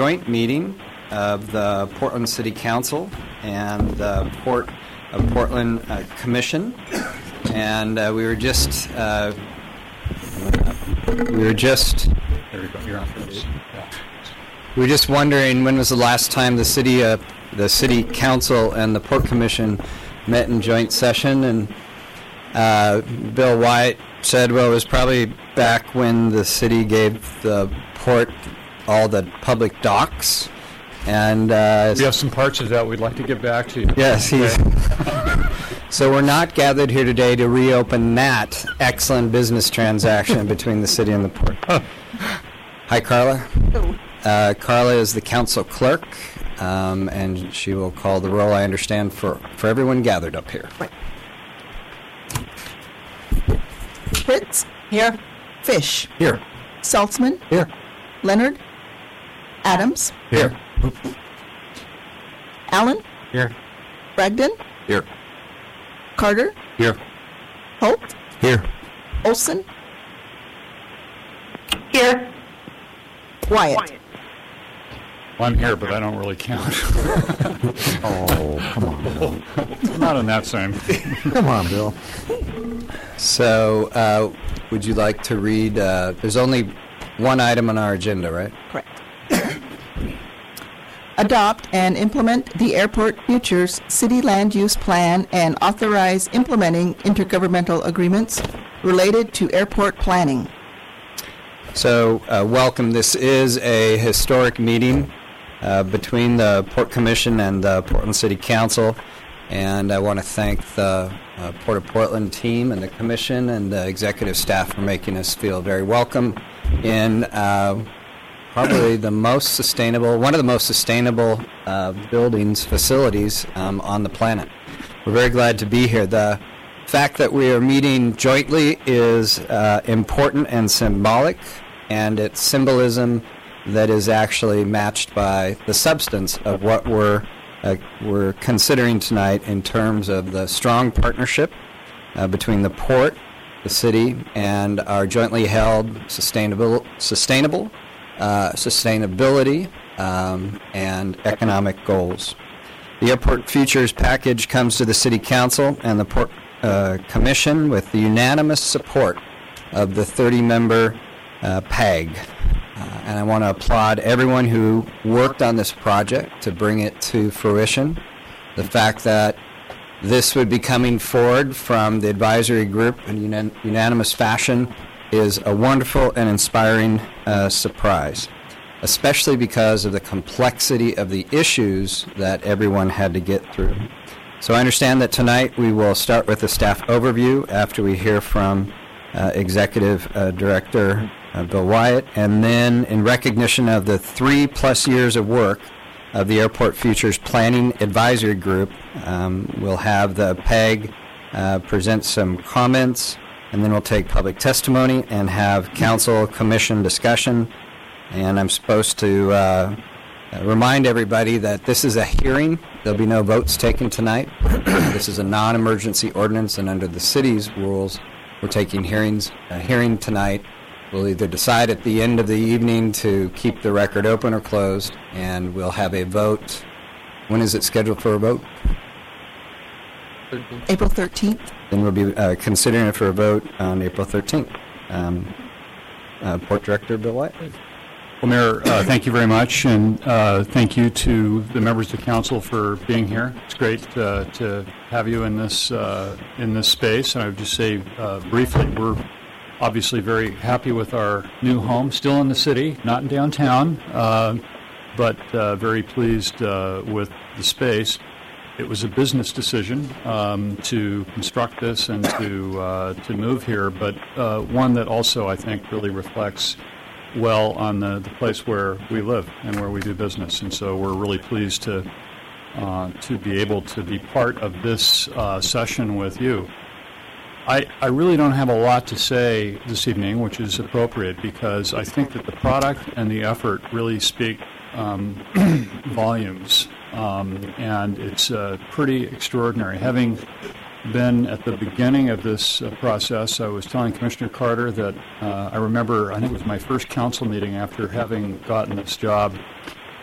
joint meeting of the Portland City Council and the Port of Portland Commission, and we were just there we go. You're on first. Yeah. We were just wondering when was the last time the City Council and the Port Commission met in joint session, and Bill Wyatt said, well, it was probably back when the city gave the port all the public docks. And we have some parts of that we'd like to get back to you. Yes, so we're not gathered here today to reopen that excellent business transaction between the city and the port. Hi, Carla. Hello. Carla is the council clerk, and she will call the roll, I understand, for everyone gathered up here. Right. Fritz? Here. Fish? Here. Saltzman? Here. Leonard? Adams? Here. Allen? Here. Bragdon? Here. Carter? Here. Holt? Here. Olson? Here. Wyatt? Well, I'm here, but I don't really count. Oh, come on, Bill. Not on that side. Come on, Bill. So, would you like to read? There's only one item on our agenda, right? Correct. Adopt and implement the Airport Futures City Land Use Plan and authorize implementing intergovernmental agreements related to airport planning. So, welcome. This is a historic meeting between the Port Commission and the Portland City Council, and I want to thank the Port of Portland team and the Commission and the executive staff for making us feel very welcome in probably one of the most sustainable buildings, facilities on the planet. We're very glad to be here. The fact that we are meeting jointly is important and symbolic, and it's symbolism that is actually matched by the substance of what we're considering tonight in terms of the strong partnership between the port, the city, and our jointly held sustainability and economic goals. The Airport Futures package comes to the City Council and the Port Commission with the unanimous support of the 30-member PAG. And I want to applaud everyone who worked on this project to bring it to fruition. The fact that this would be coming forward from the advisory group in unanimous fashion is a wonderful and inspiring surprise, especially because of the complexity of the issues that everyone had to get through. So I understand that tonight we will start with a staff overview after we hear from Executive Director Bill Wyatt, and then in recognition of the 3+ years of work of the Airport Futures Planning Advisory Group, we'll have the PEG present some comments, and then we'll take public testimony and have council commission discussion. And I'm supposed to remind everybody that this is a hearing. There'll be no votes taken tonight. This is a non-emergency ordinance, and under the city's rules, we're taking a hearing tonight. We'll either decide at the end of the evening to keep the record open or closed, and we'll have a vote. When is it scheduled for a vote? April 13th. Then we'll be considering it for a vote on April 13th. Port Director Bill Wyatt. Well, Mayor, thank you very much, and thank you to the members of the council for being here. It's great to have you in this space. And I would just say briefly, we're obviously very happy with our new home, still in the city, not in downtown, but very pleased with the space. It was a business decision to construct this and to move here, but one that also I think really reflects well on the place where we live and where we do business. And so we're really pleased to be able to be part of this session with you. I really don't have a lot to say this evening, which is appropriate, because I think that the product and the effort really speak volumes, and it's pretty extraordinary. Having been at the beginning of this process, I was telling Commissioner Carter that I remember, I think it was my first council meeting after having gotten this job,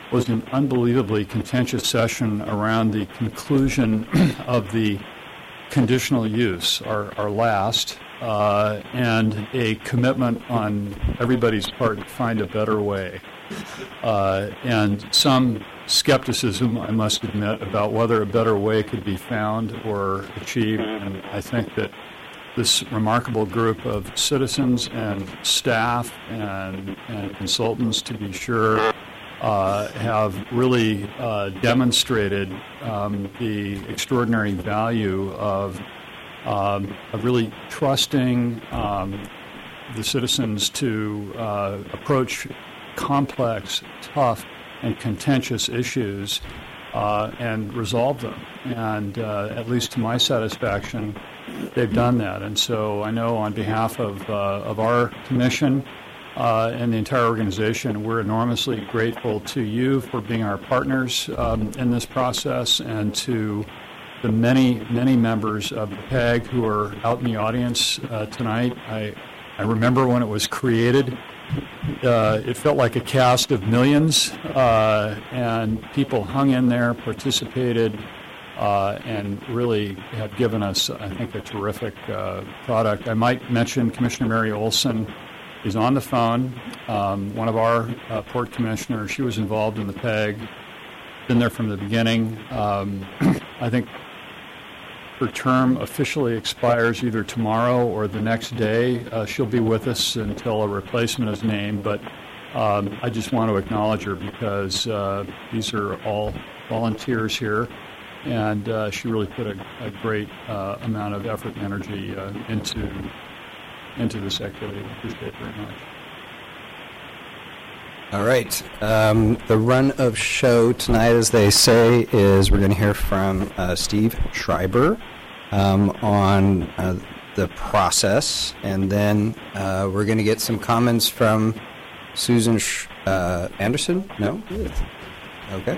was an unbelievably contentious session around the conclusion of the conditional use, our last, and a commitment on everybody's part to find a better way. And some skepticism, I must admit, about whether a better way could be found or achieved. And I think that this remarkable group of citizens and staff and consultants, to be sure, have really demonstrated the extraordinary value of really trusting the citizens to approach complex, tough, and contentious issues and resolve them. And at least to my satisfaction, they've done that. And so I know on behalf of our commission and the entire organization, we're enormously grateful to you for being our partners in this process, and to the many, many members of the PAG who are out in the audience tonight. I remember when it was created, it felt like a cast of millions, and people hung in there, participated, and really have given us, I think, a terrific product. I might mention Commissioner Mary Olson is on the phone, one of our port commissioners. She was involved in the PAG, been there from the beginning. I think her term officially expires either tomorrow or the next day. She'll be with us until a replacement is named, but I just want to acknowledge her because these are all volunteers here, and she really put a great amount of effort and energy into this activity. I appreciate it very much. All right. The run of show tonight, as they say, is we're going to hear from Steve Schreiber on the process, and then we're going to get some comments from Susan Anderson. No? Okay.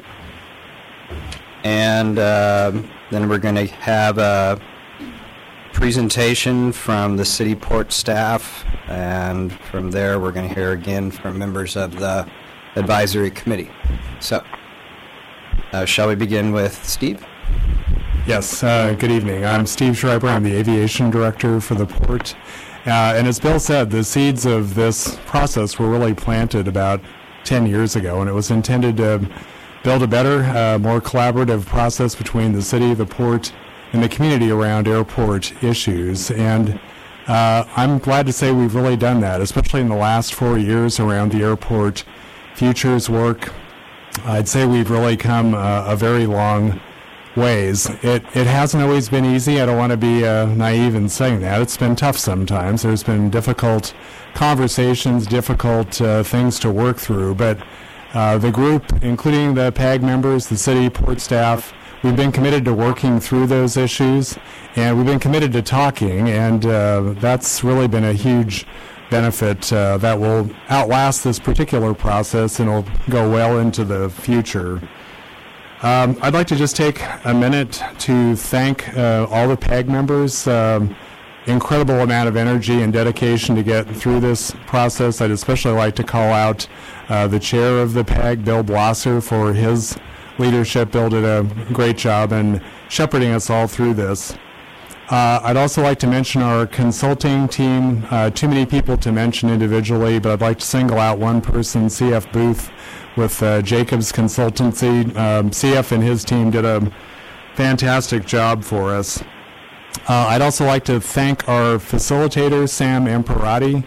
And then we're going to have a presentation from the city port staff, and from there we're going to hear again from members of the advisory committee. So, shall we begin with Steve? Yes, good evening. I'm Steve Schreiber. I'm the aviation director for the port. And as Bill said, the seeds of this process were really planted about 10 years ago, and it was intended to build a better, more collaborative process between the city, the port, and the community around airport issues. And I'm glad to say we've really done that, especially in the last 4 years around the airport futures work. I'd say we've really come a very long ways. It hasn't always been easy. I don't want to be naive in saying that. It's been tough sometimes. There's been difficult conversations, difficult things to work through. But the group, including the PAG members, the city port staff, we've been committed to working through those issues, and we've been committed to talking, and that's really been a huge benefit that will outlast this particular process and will go well into the future. I'd like to just take a minute to thank all the PAG members. Incredible amount of energy and dedication to get through this process. I'd especially like to call out the chair of the PAG, Bill Blosser, for his leadership. Bill did a great job in shepherding us all through this. I'd also like to mention our consulting team. Too many people to mention individually, but I'd like to single out one person, CF Booth with Jacobs Consultancy. CF and his team did a fantastic job for us. I'd also like to thank our facilitator, Sam Imperati.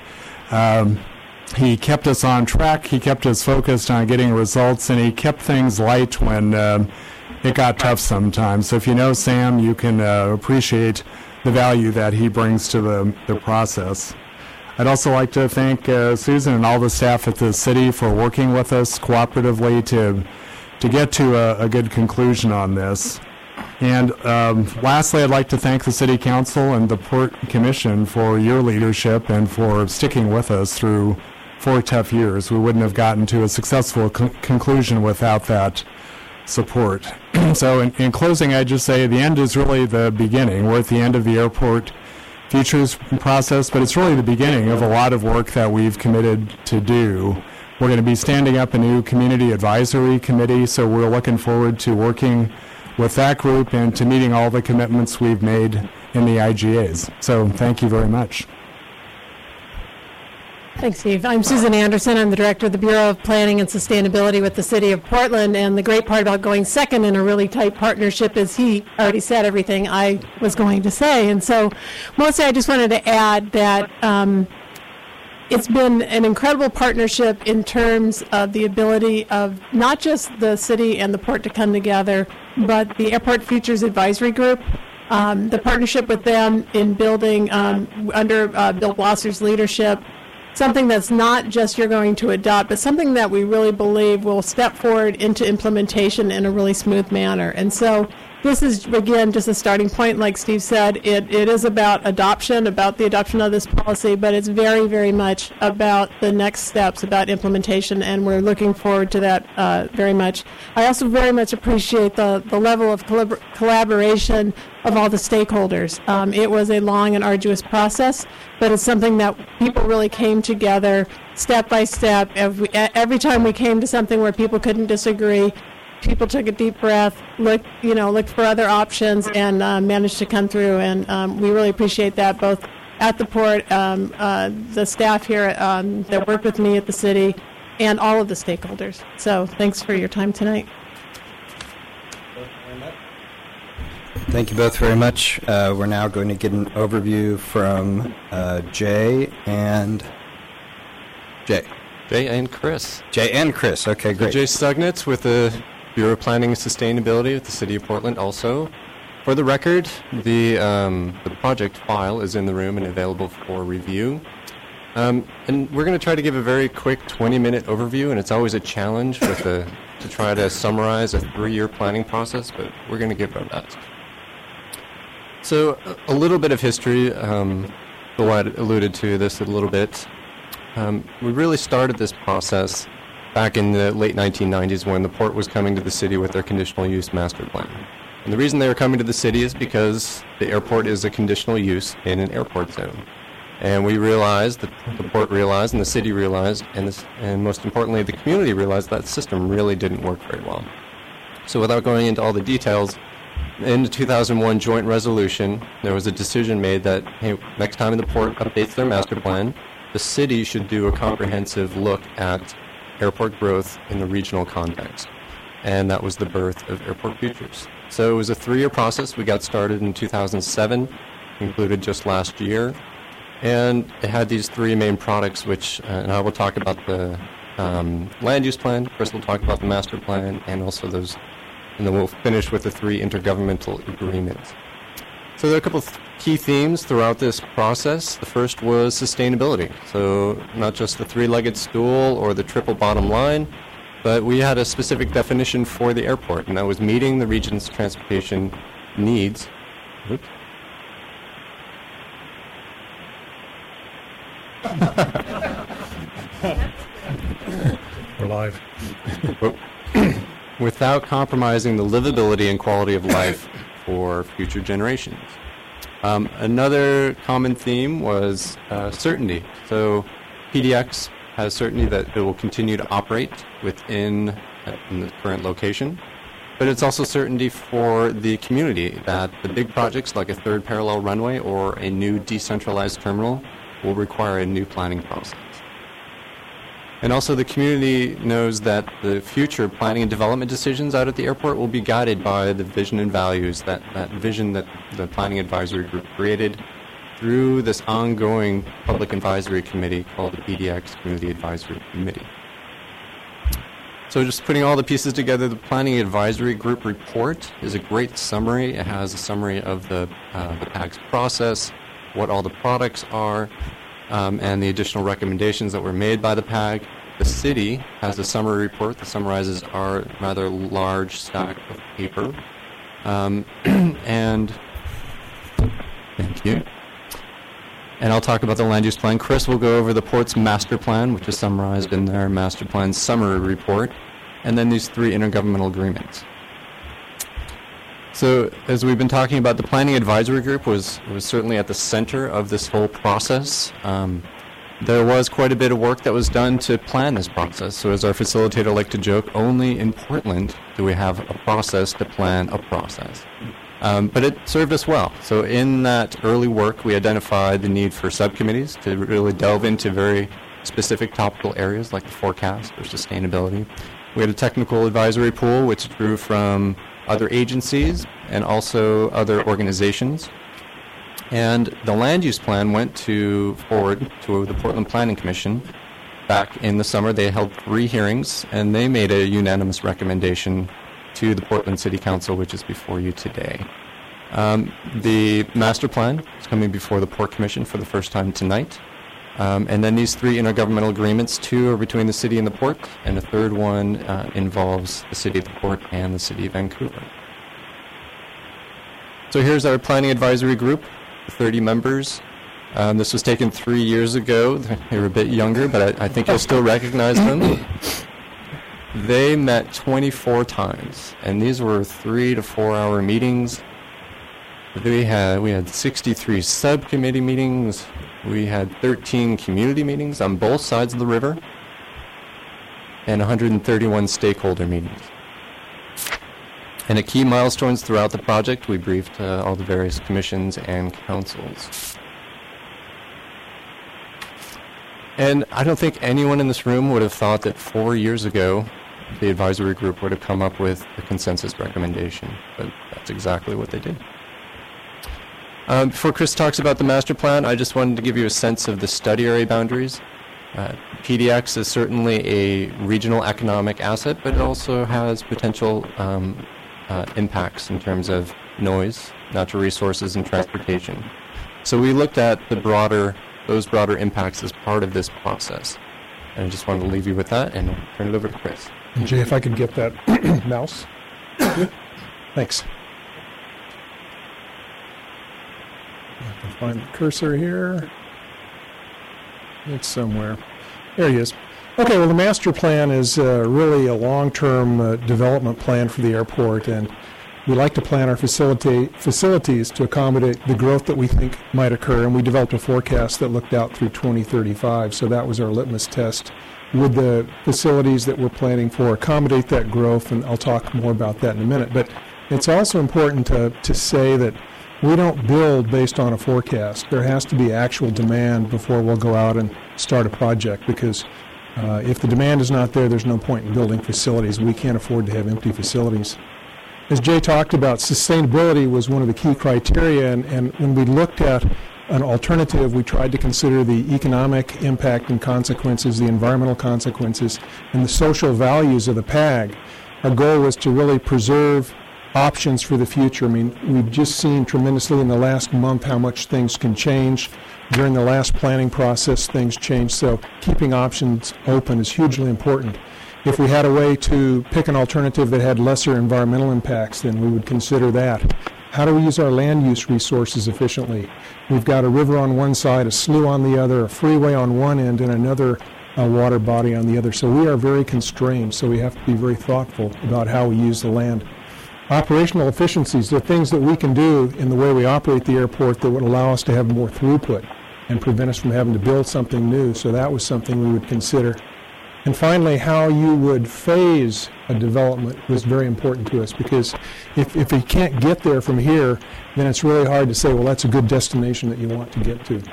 He kept us on track, he kept us focused on getting results, and he kept things light when it got tough sometimes. So if you know Sam, you can appreciate the value that he brings to the process. I'd also like to thank Susan and all the staff at the city for working with us cooperatively to get to a good conclusion on this. And lastly, I'd like to thank the City Council and the Port Commission for your leadership and for sticking with us through 4 tough years. We wouldn't have gotten to a successful conclusion without that support. So in closing, I'd just say the end is really the beginning. We're at the end of the airport futures process, but it's really the beginning of a lot of work that we've committed to do. We're going to be standing up a new community advisory committee, so we're looking forward to working with that group and to meeting all the commitments we've made in the IGAs. So thank you very much. Thanks, Steve. I'm Susan Anderson. I'm the Director of the Bureau of Planning and Sustainability with the City of Portland. And the great part about going second in a really tight partnership is he already said everything I was going to say. And so mostly I just wanted to add that it's been an incredible partnership in terms of the ability of not just the city and the port to come together, but the Airport Futures Advisory Group. The partnership with them in building under Bill Blosser's leadership, something that's not just you're going to adopt, but something that we really believe will step forward into implementation in a really smooth manner. And so this is, again, just a starting point. Like Steve said, it is about adoption, about the adoption of this policy, but it's very, very much about the next steps, about implementation, and we're looking forward to that very much. I also very much appreciate the level of collaboration of all the stakeholders. It was a long and arduous process, but it's something that people really came together step by step. Every time we came to something where people couldn't disagree, people took a deep breath, looked for other options, and managed to come through. And we really appreciate that, both at the port, the staff here that worked with me at the city, and all of the stakeholders. So thanks for your time tonight. Thank you both very much. We're now going to get an overview from Jay and Jay. Jay and Chris. Jay and Chris. Okay, great. Jay Stugnitz with the Bureau of Planning and Sustainability at the City of Portland also. For the record, the project file is in the room and available for review. And we're going to try to give a very quick 20-minute overview, and it's always a challenge to try to summarize a 3-year planning process, but we're going to give our best. So a little bit of history. Bill White alluded to this a little bit. We really started this process back in the late 1990s when the port was coming to the city with their conditional use master plan. And the reason they were coming to the city is because the airport is a conditional use in an airport zone. And we realized, that the port realized, and the city realized, and most importantly, the community realized that system really didn't work very well. So without going into all the details, in the 2001 joint resolution, there was a decision made that, hey, next time the port updates their master plan, the city should do a comprehensive look at airport growth in the regional context. And that was the birth of Airport Futures. So it was a 3-year process. We got started in 2007, concluded just last year. And it had these 3 main products, which, and I will talk about the land use plan, Chris will talk about the master plan, and also those, and then we'll finish with the 3 intergovernmental agreements. So there are a couple of key themes throughout this process. The first was sustainability. So not just the 3-legged stool or the triple bottom line, but we had a specific definition for the airport, and that was meeting the region's transportation needs. Oops. We're live. Without compromising the livability and quality of life for future generations. Another common theme was certainty. So PDX has certainty that it will continue to operate within in the current location, but it's also certainty for the community that the big projects like a 3rd parallel runway or a new decentralized terminal will require a new planning process. And also the community knows that the future planning and development decisions out at the airport will be guided by the vision and values, that vision that the Planning Advisory Group created through this ongoing public advisory committee called the PDX Community Advisory Committee. So just putting all the pieces together, the Planning Advisory Group report is a great summary. It has a summary of the PAG's process, what all the products are, and the additional recommendations that were made by the PAG. The city has a summary report that summarizes our rather large stack of paper. And thank you. And I'll talk about the land use plan. Chris will go over the port's master plan, which is summarized in their master plan summary report, and then these 3 intergovernmental agreements. So as we've been talking about, the Planning Advisory Group was certainly at the center of this whole process. there was quite a bit of work that was done to plan this process. So as our facilitator liked to joke, only in Portland do we have a process to plan a process. But it served us well. So in that early work, we identified the need for subcommittees to really delve into very specific topical areas like the forecast or sustainability. We had a technical advisory pool which drew from other agencies and also other organizations. And the land use plan went forward to the Portland Planning Commission. Back in the summer, they held 3 hearings, and they made a unanimous recommendation to the Portland City Council, which is before you today. The master plan is coming before the Port Commission for the first time tonight. And then these 3 intergovernmental agreements, 2 are between the city and the port, and the third one involves the city of the port and the city of Vancouver. So here's our planning advisory group, 30 members. This was taken 3 years ago. They were a bit younger, but I think you'll still recognize them. They met 24 times, and these were 3 to 4 hour meetings. We had 63 subcommittee meetings. We had 13 community meetings on both sides of the river, and 131 stakeholder meetings. And at key milestones throughout the project, we briefed all the various commissions and councils. And I don't think anyone in this room would have thought that 4 years ago, the advisory group would have come up with a consensus recommendation, but that's exactly what they did. Before Chris talks about the master plan, I just wanted to give you a sense of the study area boundaries. PDX is certainly a regional economic asset, but it also has potential impacts in terms of noise, natural resources, and transportation. So we looked at those broader impacts as part of this process. And I just wanted to leave you with that and turn it over to Chris. Jay, if I could get that mouse. Thanks. I can find the cursor here. It's somewhere. There he is. Okay, well, the master plan is really a long-term development plan for the airport, and we like to plan our facilities to accommodate the growth that we think might occur, and we developed a forecast that looked out through 2035, so that was our litmus test. Would the facilities that we're planning for accommodate that growth? And I'll talk more about that in a minute. But it's also important to say that we don't build based on a forecast. There has to be actual demand before we'll go out and start a project, because if the demand is not there, there's no point in building facilities. We can't afford to have empty facilities. As Jay talked about, sustainability was one of the key criteria, and when we looked at an alternative, we tried to consider the economic impact and consequences, the environmental consequences, and the social values of the PAG. Our goal was to really preserve options for the future. I mean, we've just seen tremendously in the last month how much things can change. During the last planning process, things changed, so keeping options open is hugely important. If we had a way to pick an alternative that had lesser environmental impacts, then we would consider that. How do we use our land use resources efficiently? We've got a river on one side, a slough on the other, a freeway on one end, and another water body on the other. So we are very constrained, so we have to be very thoughtful about how we use the land. Operational efficiencies, there are things that we can do in the way we operate the airport that would allow us to have more throughput and prevent us from having to build something new. So that was something we would consider. And finally, how you would phase a development was very important to us, because if you can't get there from here, then it's really hard to say, well, that's a good destination that you want to get to.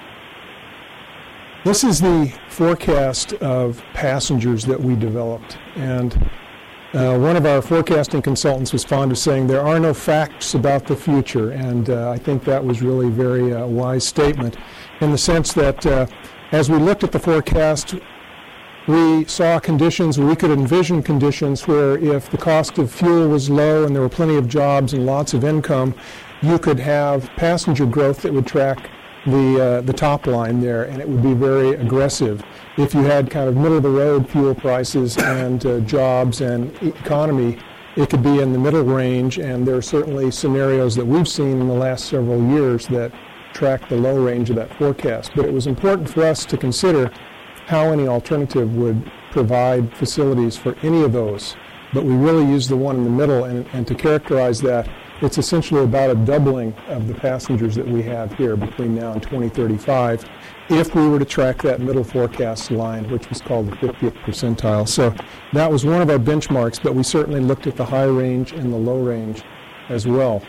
This is the forecast of passengers that we developed. And one of our forecasting consultants was fond of saying there are no facts about the future. And I think that was really a very wise statement, in the sense that as we looked at the forecast, we saw conditions, we could envision conditions where if the cost of fuel was low and there were plenty of jobs and lots of income, you could have passenger growth that would track the top line there, and it would be very aggressive. If you had kind of middle-of-the-road fuel prices and jobs and economy, it could be in the middle range, and there are certainly scenarios that we've seen in the last several years that track the low range of that forecast. But it was important for us to consider how any alternative would provide facilities for any of those. But we really used the one in the middle, and to characterize that, it's essentially about a doubling of the passengers that we have here between now and 2035 if we were to track that middle forecast line, which was called the 50th percentile. So that was one of our benchmarks, but we certainly looked at the high range and the low range as well.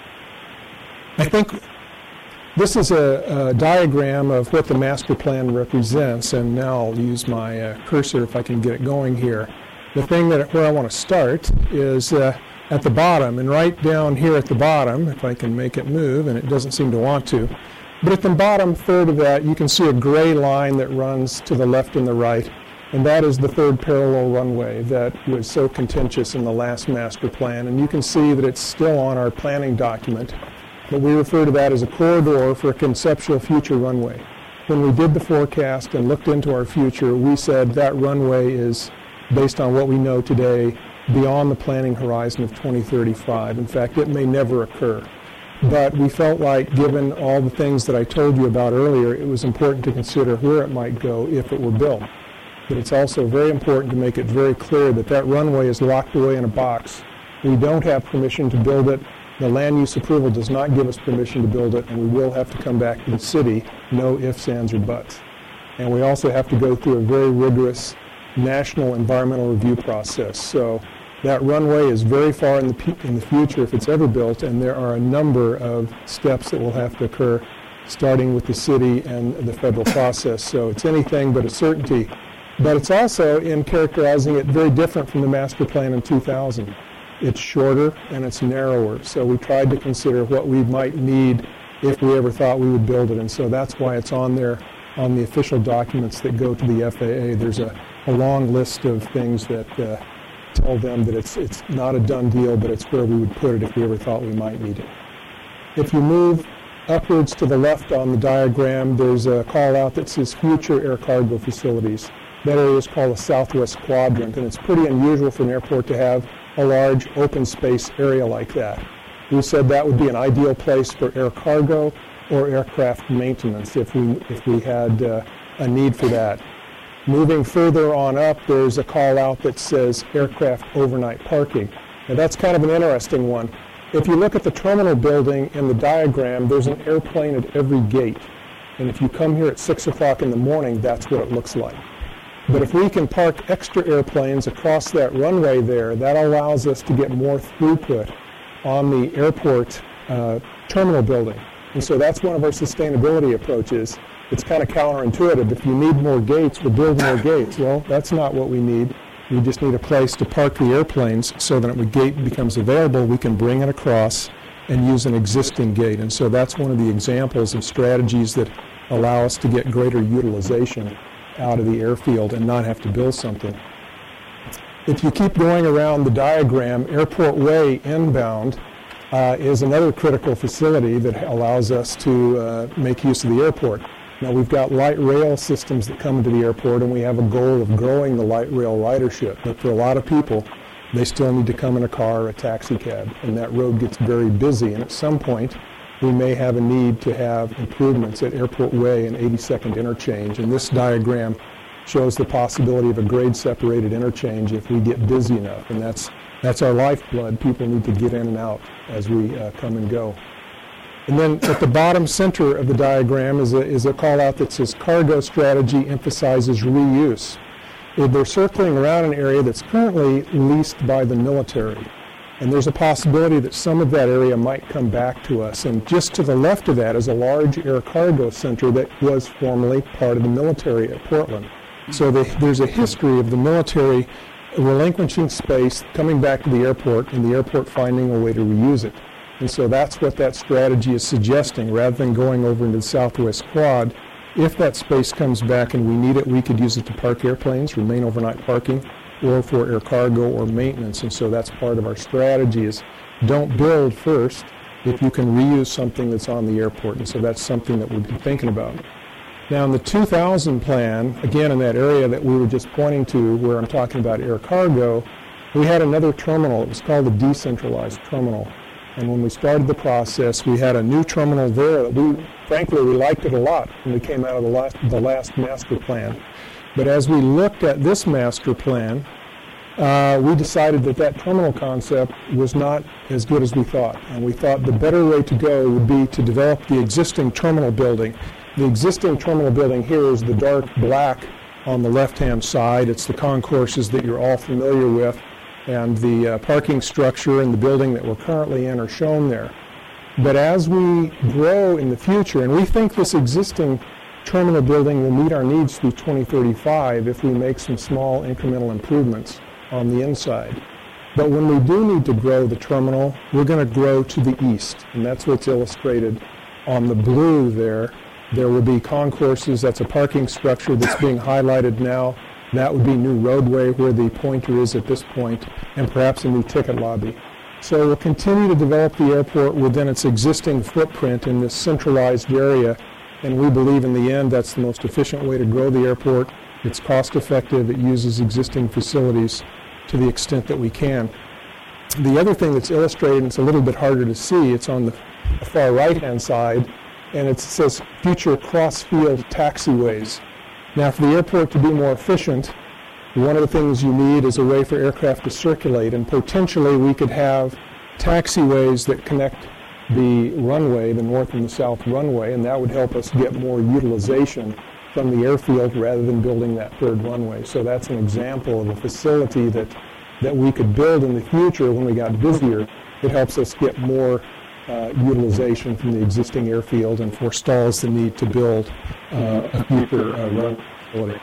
I think this is a diagram of what the master plan represents, and now I'll use my cursor if I can get it going here. The thing where I want to start is at the bottom, and right down here at the bottom, if I can make it move, and it doesn't seem to want to, but at the bottom third of that, you can see a gray line that runs to the left and the right, and that is the third parallel runway that was so contentious in the last master plan, and you can see that it's still on our planning document. But we refer to that as a corridor for a conceptual future runway. When we did the forecast and looked into our future, we said that runway is, based on what we know today, beyond the planning horizon of 2035. In fact, it may never occur. But we felt like, given all the things that I told you about earlier, it was important to consider where it might go if it were built. But it's also very important to make it very clear that that runway is locked away in a box. We don't have permission to build it. The land use approval does not give us permission to build it, and we will have to come back to the city, no ifs, ands, or buts. And we also have to go through a very rigorous national environmental review process. So that runway is very far in the future if it's ever built, and there are a number of steps that will have to occur, starting with the city and the federal process. So it's anything but a certainty. But it's also, in characterizing it, very different from the master plan in 2000. It's shorter and it's narrower, so we tried to consider what we might need if we ever thought we would build it, and so that's why it's on there on the official documents that go to the FAA. There's a long list of things that tell them that it's not a done deal, but it's where we would put it if we ever thought we might need it. If you move upwards to the left on the diagram, there's a call out that says future air cargo facilities. That area is called the Southwest Quadrant, and it's pretty unusual for an airport to have a large open space area like that. We said that would be an ideal place for air cargo or aircraft maintenance if we had a need for that. Moving further on up, there's a call out that says aircraft overnight parking. Now that's kind of an interesting one. If you look at the terminal building in the diagram, there's an airplane at every gate. And if you come here at 6 o'clock in the morning, that's what it looks like. But if we can park extra airplanes across that runway there, that allows us to get more throughput on the airport terminal building. And so that's one of our sustainability approaches. It's kind of counterintuitive. If you need more gates, we'll build more gates. Well, that's not what we need. We just need a place to park the airplanes so that when a gate becomes available, we can bring it across and use an existing gate. And so that's one of the examples of strategies that allow us to get greater utilization out of the airfield and not have to build something. If you keep going around the diagram, Airport Way inbound is another critical facility that allows us to make use of the airport. Now we've got light rail systems that come into the airport, and we have a goal of growing the light rail ridership. But for a lot of people, they still need to come in a car or a taxi cab, and that road gets very busy. And at some point, we may have a need to have improvements at Airport Way and 82nd Interchange. And this diagram shows the possibility of a grade-separated interchange if we get busy enough. And that's our lifeblood. People need to get in and out as we come and go. And then at the bottom center of the diagram is a call-out that says cargo strategy emphasizes reuse. They're circling around an area that's currently leased by the military. And there's a possibility that some of that area might come back to us. And just to the left of that is a large air cargo center that was formerly part of the military at Portland. So there's a history of the military relinquishing space, coming back to the airport, and the airport finding a way to reuse it. And so that's what that strategy is suggesting. Rather than going over into the Southwest Quad, if that space comes back and we need it, we could use it to park airplanes, remain overnight parking, or for air cargo or maintenance. And so that's part of our strategy is don't build first if you can reuse something that's on the airport. And so that's something that we've been thinking about. Now in the 2000 plan, again in that area that we were just pointing to where I'm talking about air cargo, we had another terminal. It was called the decentralized terminal. And when we started the process, we had a new terminal there that frankly, we liked it a lot when we came out of the last master plan. But as we looked at this master plan, we decided that terminal concept was not as good as we thought. And we thought the better way to go would be to develop the existing terminal building. The existing terminal building here is the dark black on the left-hand side. It's the concourses that you're all familiar with, and the parking structure and the building that we're currently in are shown there. But as we grow in the future, and we think this existing terminal building will meet our needs through 2035 if we make some small incremental improvements on the inside. But when we do need to grow the terminal, we're going to grow to the east, and that's what's illustrated on the blue there. There will be concourses. That's a parking structure that's being highlighted now. That would be new roadway where the pointer is at this point, and perhaps a new ticket lobby. So we'll continue to develop the airport within its existing footprint in this centralized area, and we believe in the end that's the most efficient way to grow the airport. It's cost effective. It uses existing facilities to the extent that we can. The other thing that's illustrated, and it's a little bit harder to see, it's on the far right-hand side, and it says future cross-field taxiways. Now, for the airport to be more efficient, one of the things you need is a way for aircraft to circulate, and potentially we could have taxiways that connect the runway, the north and the south runway, and that would help us get more utilization from the airfield rather than building that third runway. So that's an example of a facility that we could build in the future when we got busier. It helps us get more utilization from the existing airfield and forestalls the need to build a future runway facility.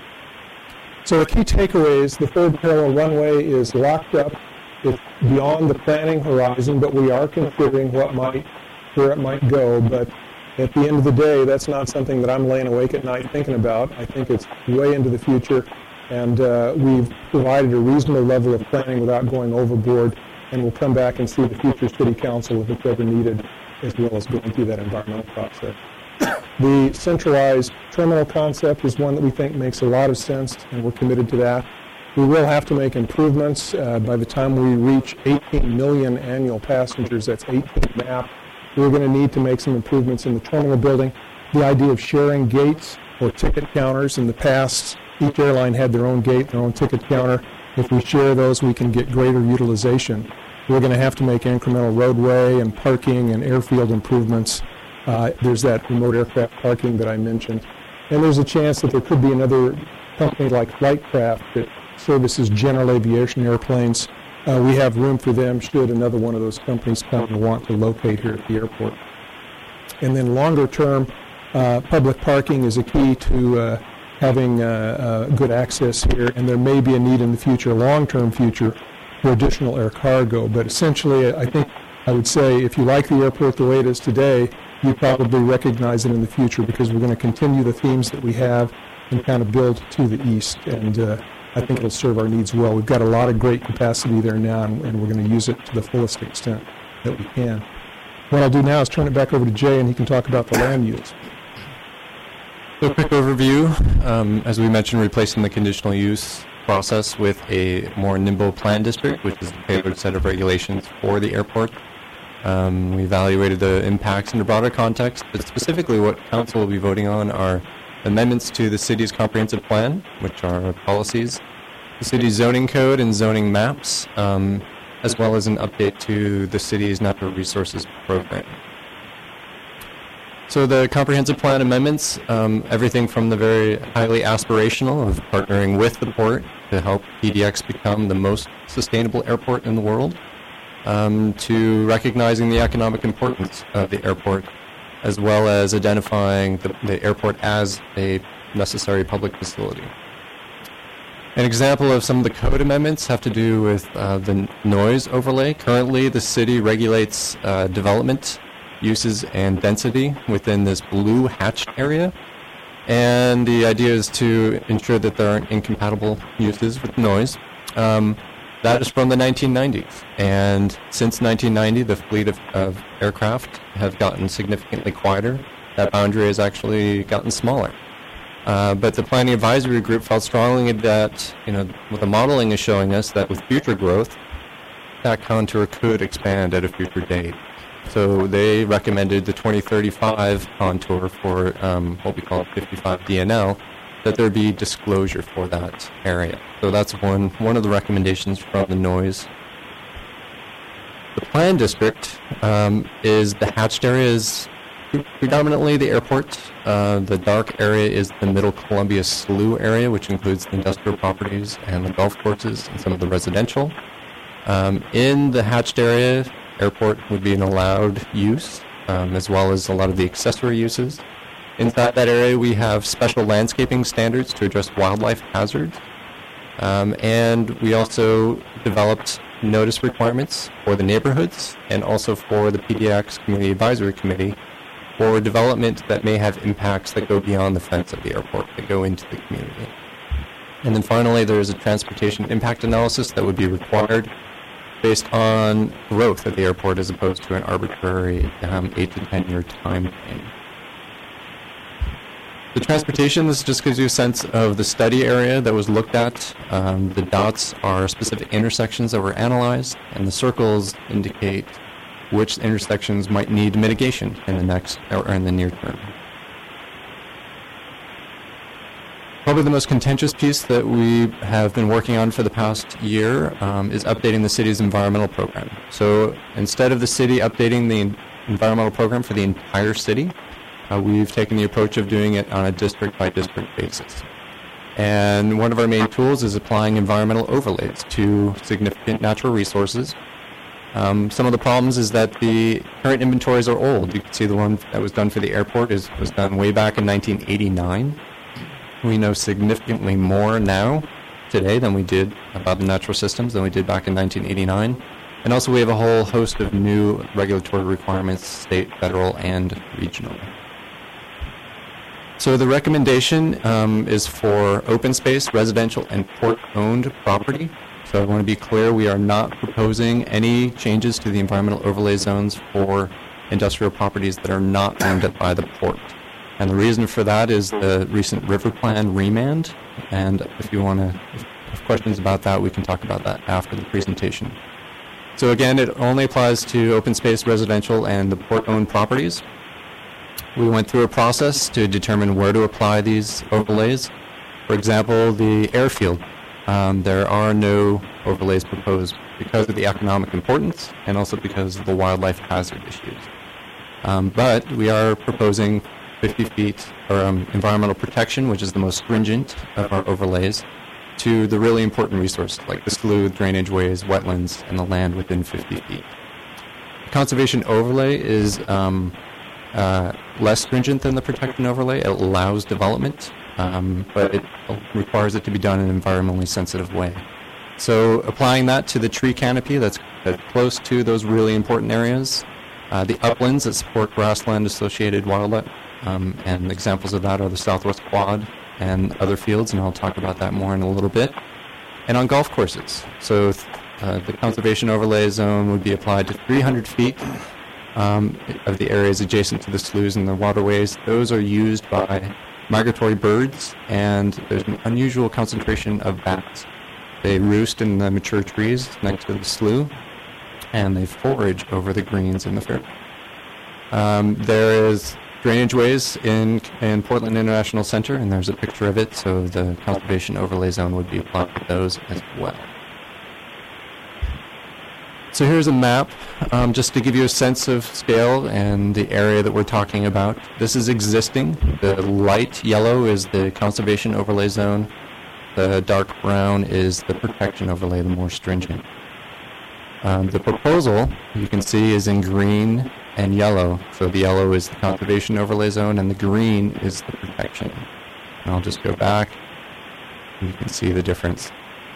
So the key takeaways: the third parallel runway is locked up. It's beyond the planning horizon, but we are considering where it might go. But at the end of the day, that's not something that I'm laying awake at night thinking about. I think it's way into the future, and we've provided a reasonable level of planning without going overboard, and we'll come back and see the future city council if it's ever needed, as well as going through that environmental process. The centralized terminal concept is one that we think makes a lot of sense, and we're committed to that. We will have to make improvements by the time we reach 18 million annual passengers. That's 18 MAP. We're going to need to make some improvements in the terminal building. The idea of sharing gates or ticket counters. In the past, each airline had their own gate, their own ticket counter. If we share those, we can get greater utilization. We're going to have to make incremental roadway and parking and airfield improvements. There's that remote aircraft parking that I mentioned. And there's a chance that there could be another company like Flightcraft that services general aviation airplanes. We have room for them should another one of those companies come and want to locate here at the airport. And then longer term, public parking is a key to having good access here, and there may be a need in the future, long-term future, for additional air cargo. But essentially, I think I would say if you like the airport the way it is today, you probably recognize it in the future, because we're going to continue the themes that we have and kind of build to the east. And I think it'll serve our needs well. We've got a lot of great capacity there now, and we're going to use it to the fullest extent that we can. What I'll do now is turn it back over to Jay, and he can talk about the land use. So a quick overview. As we mentioned, replacing the conditional use process with a more nimble plan district, which is a tailored set of regulations for the airport. We evaluated the impacts in a broader context, but specifically what Council will be voting on are amendments to the city's comprehensive plan, which are policies, the city's zoning code and zoning maps, as well as an update to the city's natural resources program. So the comprehensive plan amendments, everything from the very highly aspirational of partnering with the port to help PDX become the most sustainable airport in the world, to recognizing the economic importance of the airport, as well as identifying the airport as a necessary public facility. An example of some of the code amendments have to do with the noise overlay. Currently, the city regulates development, uses, and density within this blue hatched area. And the idea is to ensure that there aren't incompatible uses with noise. That is from the 1990s. And since 1990, the fleet of aircraft have gotten significantly quieter. That boundary has actually gotten smaller. But the Planning Advisory Group felt strongly that, what the modeling is showing us, that with future growth, that contour could expand at a future date. So they recommended the 2035 contour for what we call 55 DNL, that there be disclosure for that area. So that's one of the recommendations from the noise. The planned district is the hatched area is predominantly the airport. The dark area is the Middle Columbia Slough area, which includes the industrial properties and the golf courses and some of the residential. In the hatched area, airport would be an allowed use, as well as a lot of the accessory uses. Inside that area, we have special landscaping standards to address wildlife hazards. And we also developed notice requirements for the neighborhoods and also for the PDX Community Advisory Committee for development that may have impacts that go beyond the fence of the airport, that go into the community. And then finally, there is a transportation impact analysis that would be required based on growth at the airport as opposed to an arbitrary 8 to 10 year time frame. The transportation, this just gives you a sense of the study area that was looked at. The dots are specific intersections that were analyzed, and the circles indicate which intersections might need mitigation in the near term. Probably the most contentious piece that we have been working on for the past year is updating the city's environmental program. So instead of the city updating the environmental program for the entire city, we've taken the approach of doing it on a district-by-district basis. And one of our main tools is applying environmental overlays to significant natural resources. Some of the problems is that the current inventories are old. You can see the one that was done for the airport was done way back in 1989. We know significantly more now, today, than we did about the natural systems than we did back in 1989. And also we have a whole host of new regulatory requirements, state, federal, and regional. So the recommendation is for open space, residential, and port-owned property. So I want to be clear, we are not proposing any changes to the environmental overlay zones for industrial properties that are not owned by the port. And the reason for that is the recent river plan remand. And if you want to have questions about that, we can talk about that after the presentation. So again, it only applies to open space, residential, and the port-owned properties. We went through a process to determine where to apply these overlays. For example, the airfield. There are no overlays proposed because of the economic importance and also because of the wildlife hazard issues. But we are proposing 50 feet for environmental protection, which is the most stringent of our overlays, to the really important resources like the slough, drainage ways, wetlands, and the land within 50 feet. The conservation overlay is less stringent than the protection overlay. It allows development, but it requires it to be done in an environmentally sensitive way. So applying that to the tree canopy that's close to those really important areas, the uplands that support grassland-associated wildlife, and examples of that are the Southwest Quad and other fields, and I'll talk about that more in a little bit. And on golf courses. So the conservation overlay zone would be applied to 300 feet of the areas adjacent to the sloughs and the waterways. Those are used by migratory birds, and there's an unusual concentration of bats. They roost in the mature trees next to the slough, and they forage over the greens in the fair. There is drainage ways in Portland International Center, and there's a picture of it, so the conservation overlay zone would be applied to those as well. So here's a map, just to give you a sense of scale and the area that we're talking about. This is existing. The light yellow is the conservation overlay zone. The dark brown is the protection overlay, the more stringent. The proposal, you can see, is in green and yellow. So the yellow is the conservation overlay zone, and the green is the protection. And I'll just go back, and you can see the difference.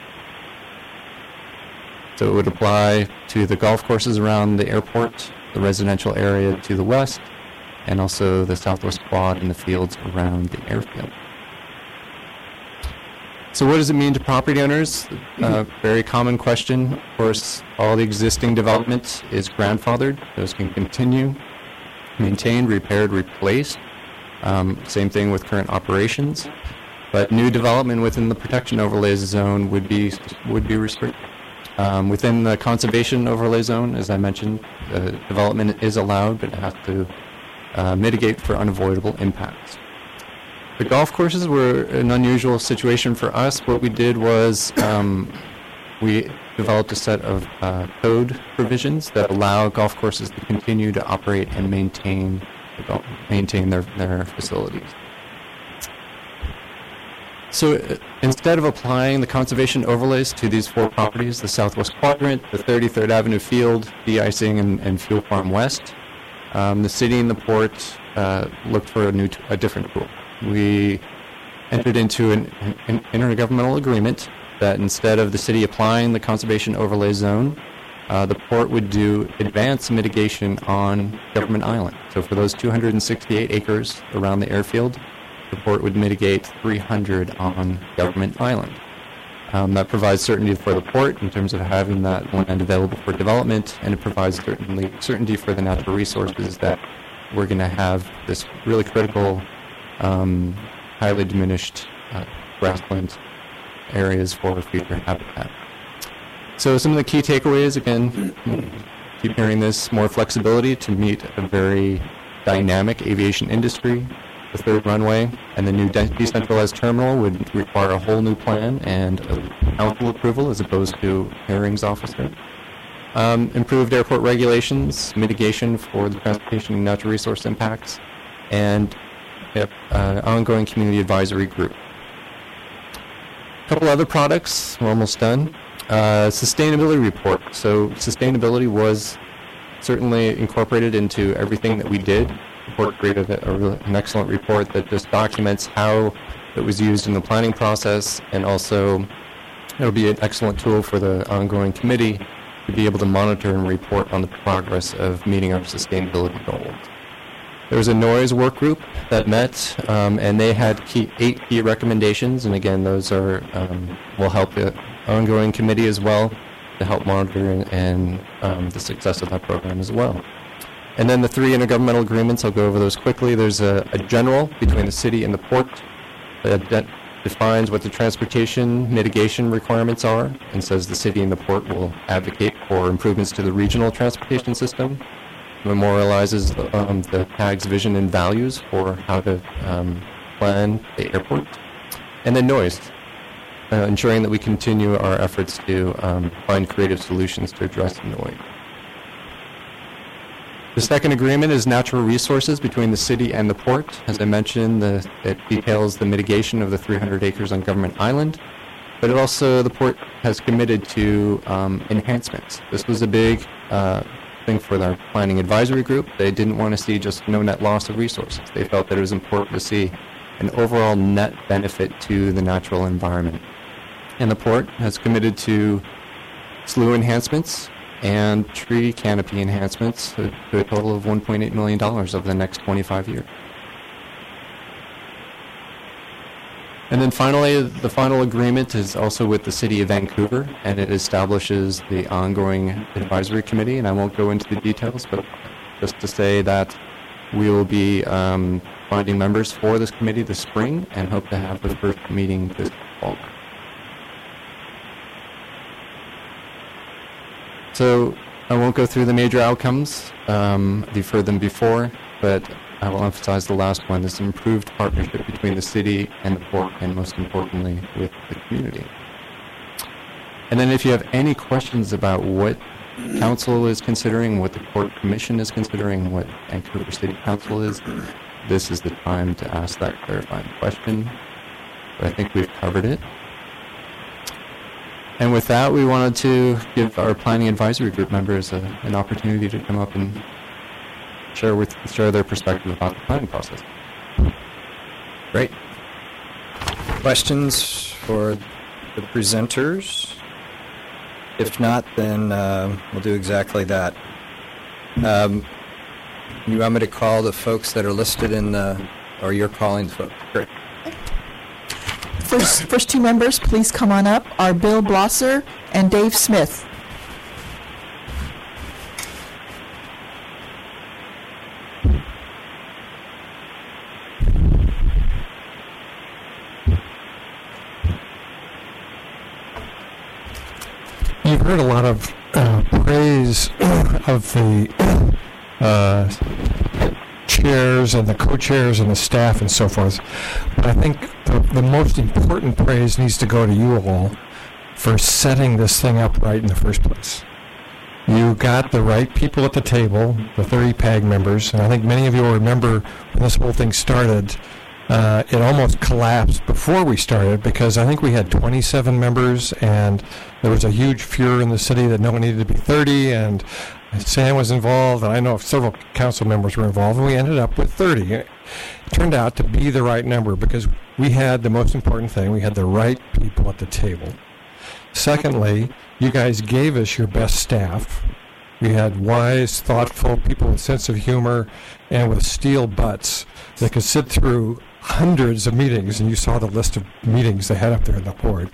So it would apply to the golf courses around the airport, the residential area to the west, and also the Southwest Quad and the fields around the airfield. So what does it mean to property owners? Very common question. Of course, all the existing development is grandfathered. Those can continue, maintained, repaired, replaced. Same thing with current operations. But new development within the protection overlay zone would be restricted. Within the conservation overlay zone, as I mentioned, development is allowed, but it has to mitigate for unavoidable impacts. The golf courses were an unusual situation for us. What we did was we developed a set of code provisions that allow golf courses to continue to operate and maintain their facilities. So instead of applying the conservation overlays to these 4 properties, the Southwest Quadrant, the 33rd Avenue Field, de-icing, and Fuel Farm West, the city and the port looked for a different tool. We entered into an intergovernmental agreement that instead of the city applying the conservation overlay zone, the port would do advanced mitigation on Government Island. So for those 268 acres around the airfield, the port would mitigate 300 on Government Island. That provides certainty for the port in terms of having that land available for development, and it provides certainty for the natural resources that we're going to have this really critical, highly diminished grassland areas for future habitat. So some of the key takeaways, again, keep hearing this, more flexibility to meet a very dynamic aviation industry. The 3rd runway and the new decentralized terminal would require a whole new plan and a council approval as opposed to hearings officer. Improved airport regulations, mitigation for the transportation and natural resource impacts, and ongoing community advisory group. A couple other products, we're almost done. Sustainability report. So sustainability was certainly incorporated into everything that we did. The report created an excellent report that just documents how it was used in the planning process, and also it'll be an excellent tool for the ongoing committee to be able to monitor and report on the progress of meeting our sustainability goals. There was a noise work group that met, and they had 8 key recommendations, and again, those will help the ongoing committee as well to help monitor and the success of that program as well. And then the 3 intergovernmental agreements, I'll go over those quickly. There's a general between the city and the port that defines what the transportation mitigation requirements are and says the city and the port will advocate for improvements to the regional transportation system. Memorializes the TAG's vision and values for how to plan the airport. And then noise, ensuring that we continue our efforts to find creative solutions to address noise. The second agreement is natural resources between the city and the port. As I mentioned, it details the mitigation of the 300 acres on Government Island, but it also, the port has committed to enhancements. This was a big thing for their planning advisory group. They didn't want to see just no net loss of resources. They felt that it was important to see an overall net benefit to the natural environment. And the port has committed to slough enhancements and tree canopy enhancements to a total of $1.8 million over the next 25 years. And then finally, the final agreement is also with the City of Vancouver, and it establishes the ongoing advisory committee, and I won't go into the details, but just to say that we will be finding members for this committee this spring and hope to have the first meeting this fall. So I won't go through the major outcomes. You've heard them before, but I will emphasize the last one, this improved partnership between the city and the port, and most importantly, with the community. And then if you have any questions about what council is considering, what the port commission is considering, what Vancouver City Council is, this is the time to ask that clarifying question. But I think we've covered it. And with that, we wanted to give our planning advisory group members an opportunity to come up and share their perspective about the planning process. Great. Questions for the presenters? If not, then we'll do exactly that. You want me to call the folks that are listed in the, or you're calling the folks? Great. First 2 members, please come on up, are Bill Blosser and Dave Smith. You've heard a lot of praise of the chairs and the co-chairs and the staff and so forth. But I think the most important praise needs to go to you all for setting this thing up right in the first place. You got the right people at the table, the 30 PAG members, and I think many of you will remember when this whole thing started, it almost collapsed before we started because I think we had 27 members and there was a huge furor in the city that no one needed to be 30, and Sam was involved, and I know several council members were involved, and we ended up with 30. It turned out to be the right number because we had the most important thing, we had the right people at the table. Secondly, you guys gave us your best staff. We had wise, thoughtful people with sense of humor and with steel butts that could sit through hundreds of meetings, and you saw the list of meetings they had up there in the board.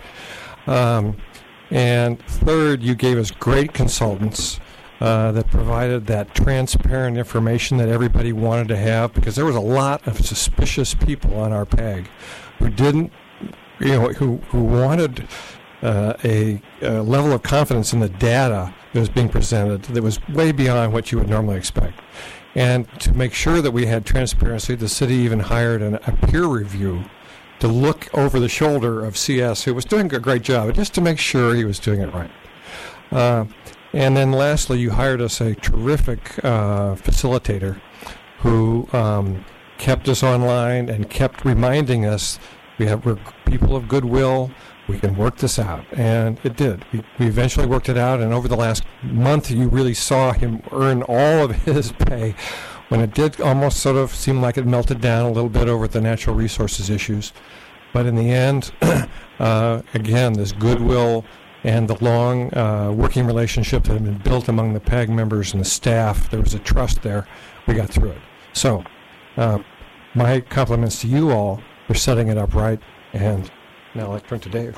And third, you gave us great consultants that provided that transparent information that everybody wanted to have, because there was a lot of suspicious people on our PAG who didn't, who wanted a level of confidence in the data that was being presented that was way beyond what you would normally expect. And to make sure that we had transparency, the city even hired a peer review to look over the shoulder of CS, who was doing a great job, just to make sure he was doing it right. And then lastly, you hired us a terrific facilitator who kept us online and kept reminding us we're people of goodwill. We can work this out, and it did. We eventually worked it out, and over the last month, you really saw him earn all of his pay when it did almost sort of seem like it melted down a little bit over the natural resources issues. But in the end, again, this goodwill and the long working relationship that had been built among the PAG members and the staff, there was a trust there. We got through it. So my compliments to you all for setting it up right, and now I'll turn to Dave.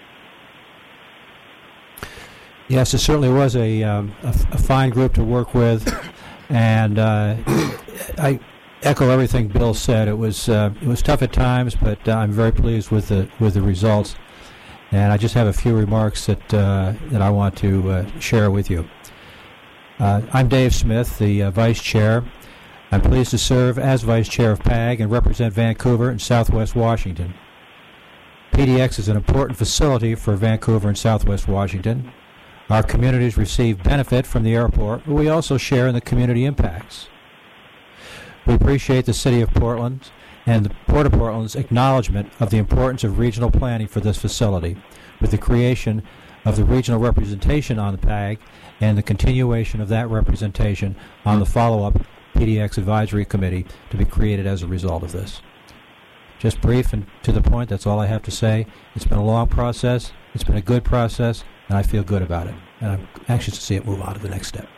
Yes, it certainly was a fine group to work with, and I echo everything Bill said. It was tough at times, but I'm very pleased with the results. And I just have a few remarks that I want to share with you. I'm Dave Smith, the Vice Chair. I'm pleased to serve as Vice Chair of PAG and represent Vancouver and Southwest Washington. PDX is an important facility for Vancouver and Southwest Washington. Our communities receive benefit from the airport, but we also share in the community impacts. We appreciate the City of Portland and the Port of Portland's acknowledgement of the importance of regional planning for this facility, with the creation of the regional representation on the PAG and the continuation of that representation on the follow-up PDX Advisory Committee to be created as a result of this. Just brief and to the point, that's all I have to say. It's been a long process, it's been a good process, and I feel good about it. And I'm anxious to see it move on to the next step.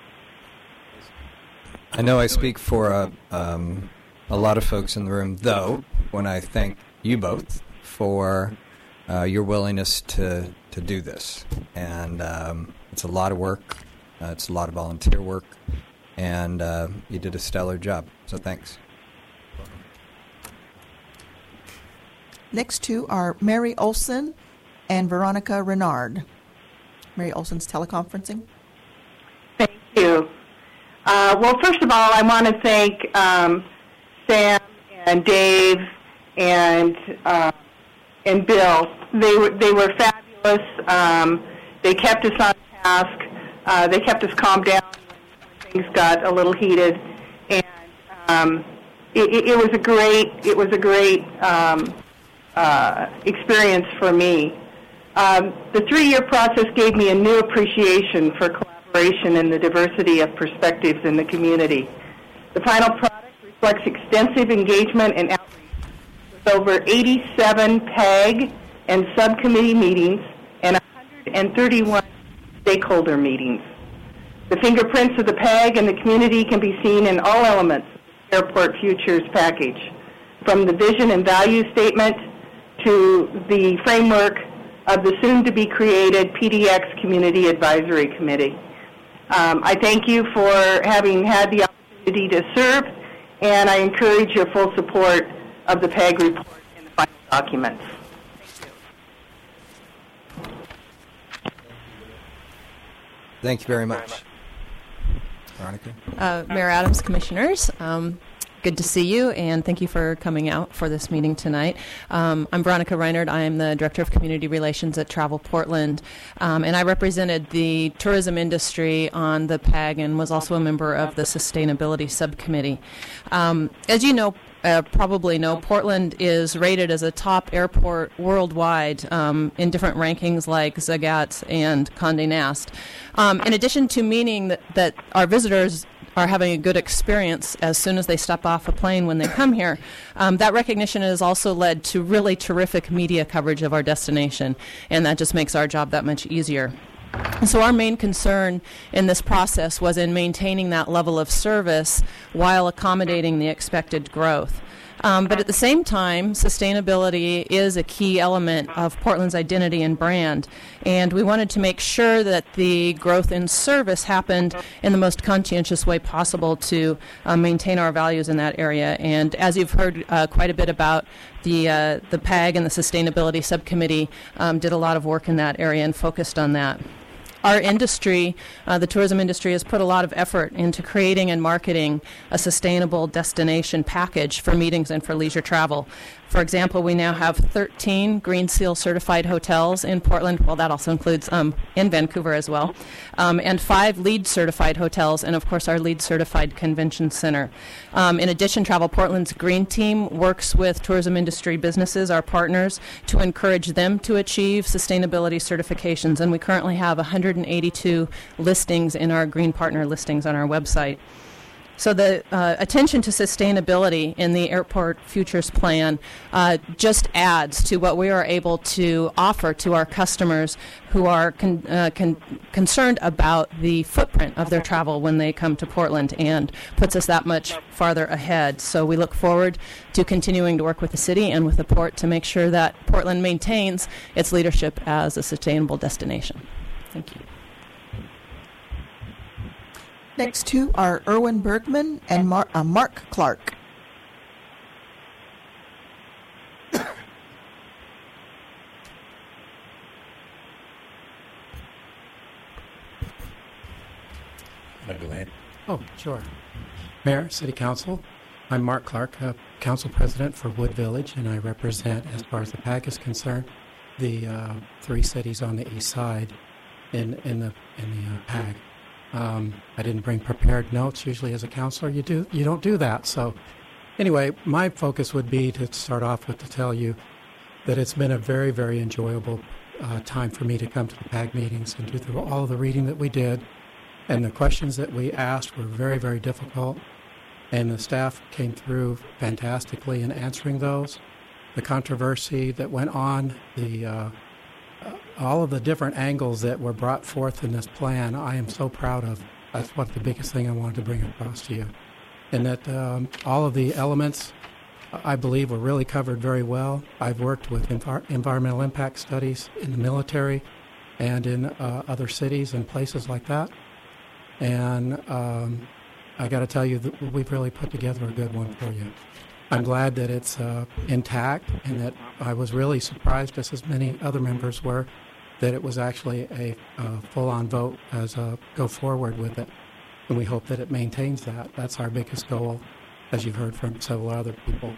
I know I speak for a lot of folks in the room, though, when I thank you both for your willingness to do this. And it's a lot of work. It's a lot of volunteer work. And you did a stellar job. So thanks. Next two are Mary Olson and Veronica Renard. Mary Olson's teleconferencing. Thank you. Well, first of all, I want to thank Sam and Dave and Bill. They were fabulous. They kept us on task. They kept us calmed down when things got a little heated, and it was a great experience for me. The 3-year process gave me a new appreciation for collaboration and the diversity of perspectives in the community. The final product reflects extensive engagement and outreach with over 87 PAG and subcommittee meetings and 131 stakeholder meetings. The fingerprints of the PAG and the community can be seen in all elements of the Airport Futures package, from the vision and value statement to the framework of the soon-to-be-created PDX Community Advisory Committee. I thank you for having had the opportunity to serve, and I encourage your full support of the PAG report and the final documents. Thank you very much. Veronica? Mayor Adams, Commissioners, good to see you, and thank you for coming out for this meeting tonight. I'm Veronica Reinert. I am the Director of Community Relations at Travel Portland, and I represented the tourism industry on the PAG and was also a member of the Sustainability Subcommittee. As you know, probably know, Portland is rated as a top airport worldwide in different rankings like Zagat and Condé Nast. In addition to meaning that our visitors are having a good experience as soon as they step off a plane when they come here, that recognition has also led to really terrific media coverage of our destination, and that just makes our job that much easier. So our main concern in this process was in maintaining that level of service while accommodating the expected growth. But at the same time, sustainability is a key element of Portland's identity and brand, and we wanted to make sure that the growth in service happened in the most conscientious way possible to maintain our values in that area. And as you've heard quite a bit about, the PAG and the Sustainability Subcommittee did a lot of work in that area and focused on that. Our industry, the tourism industry, has put a lot of effort into creating and marketing a sustainable destination package for meetings and for leisure travel. For example, we now have 13 Green Seal certified hotels in Portland. Well, that also includes in Vancouver as well. And 5 LEED certified hotels, and of course our LEED certified convention center. In addition, Travel Portland's Green Team works with tourism industry businesses, our partners, to encourage them to achieve sustainability certifications. And we currently have 182 listings in our Green Partner listings on our website. So the attention to sustainability in the Airport Futures Plan just adds to what we are able to offer to our customers who are concerned about the footprint of their travel when they come to Portland, and puts us that much farther ahead. So we look forward to continuing to work with the city and with the port to make sure that Portland maintains its leadership as a sustainable destination. Thank you. Next two are Erwin Bergman and Mark Clark. Go ahead. Oh, sure. Mayor, City Council, I'm Mark Clark, Council President for Wood Village, and I represent, as far as the PAC is concerned, the 3 cities on the east side in the PAC. I didn't bring prepared notes. Usually as a counselor you don't do that. So anyway, my focus would be to start off with to tell you that it's been a very, very enjoyable time for me to come to the PAG meetings and do all of the reading that we did. And the questions that we asked were very, very difficult. And the staff came through fantastically in answering those. The controversy that went on, all of the different angles that were brought forth in this plan, I am so proud of. That's what the biggest thing I wanted to bring across to you. And that all of the elements, I believe, were really covered very well. I've worked with environmental impact studies in the military and in other cities and places like that. And I got to tell you that we've really put together a good one for you. I'm glad that it's intact, and that I was really surprised, just as many other members were, that it was actually a full-on vote as a go forward with it. And we hope that it maintains that. That's our biggest goal, as you've heard from several other people.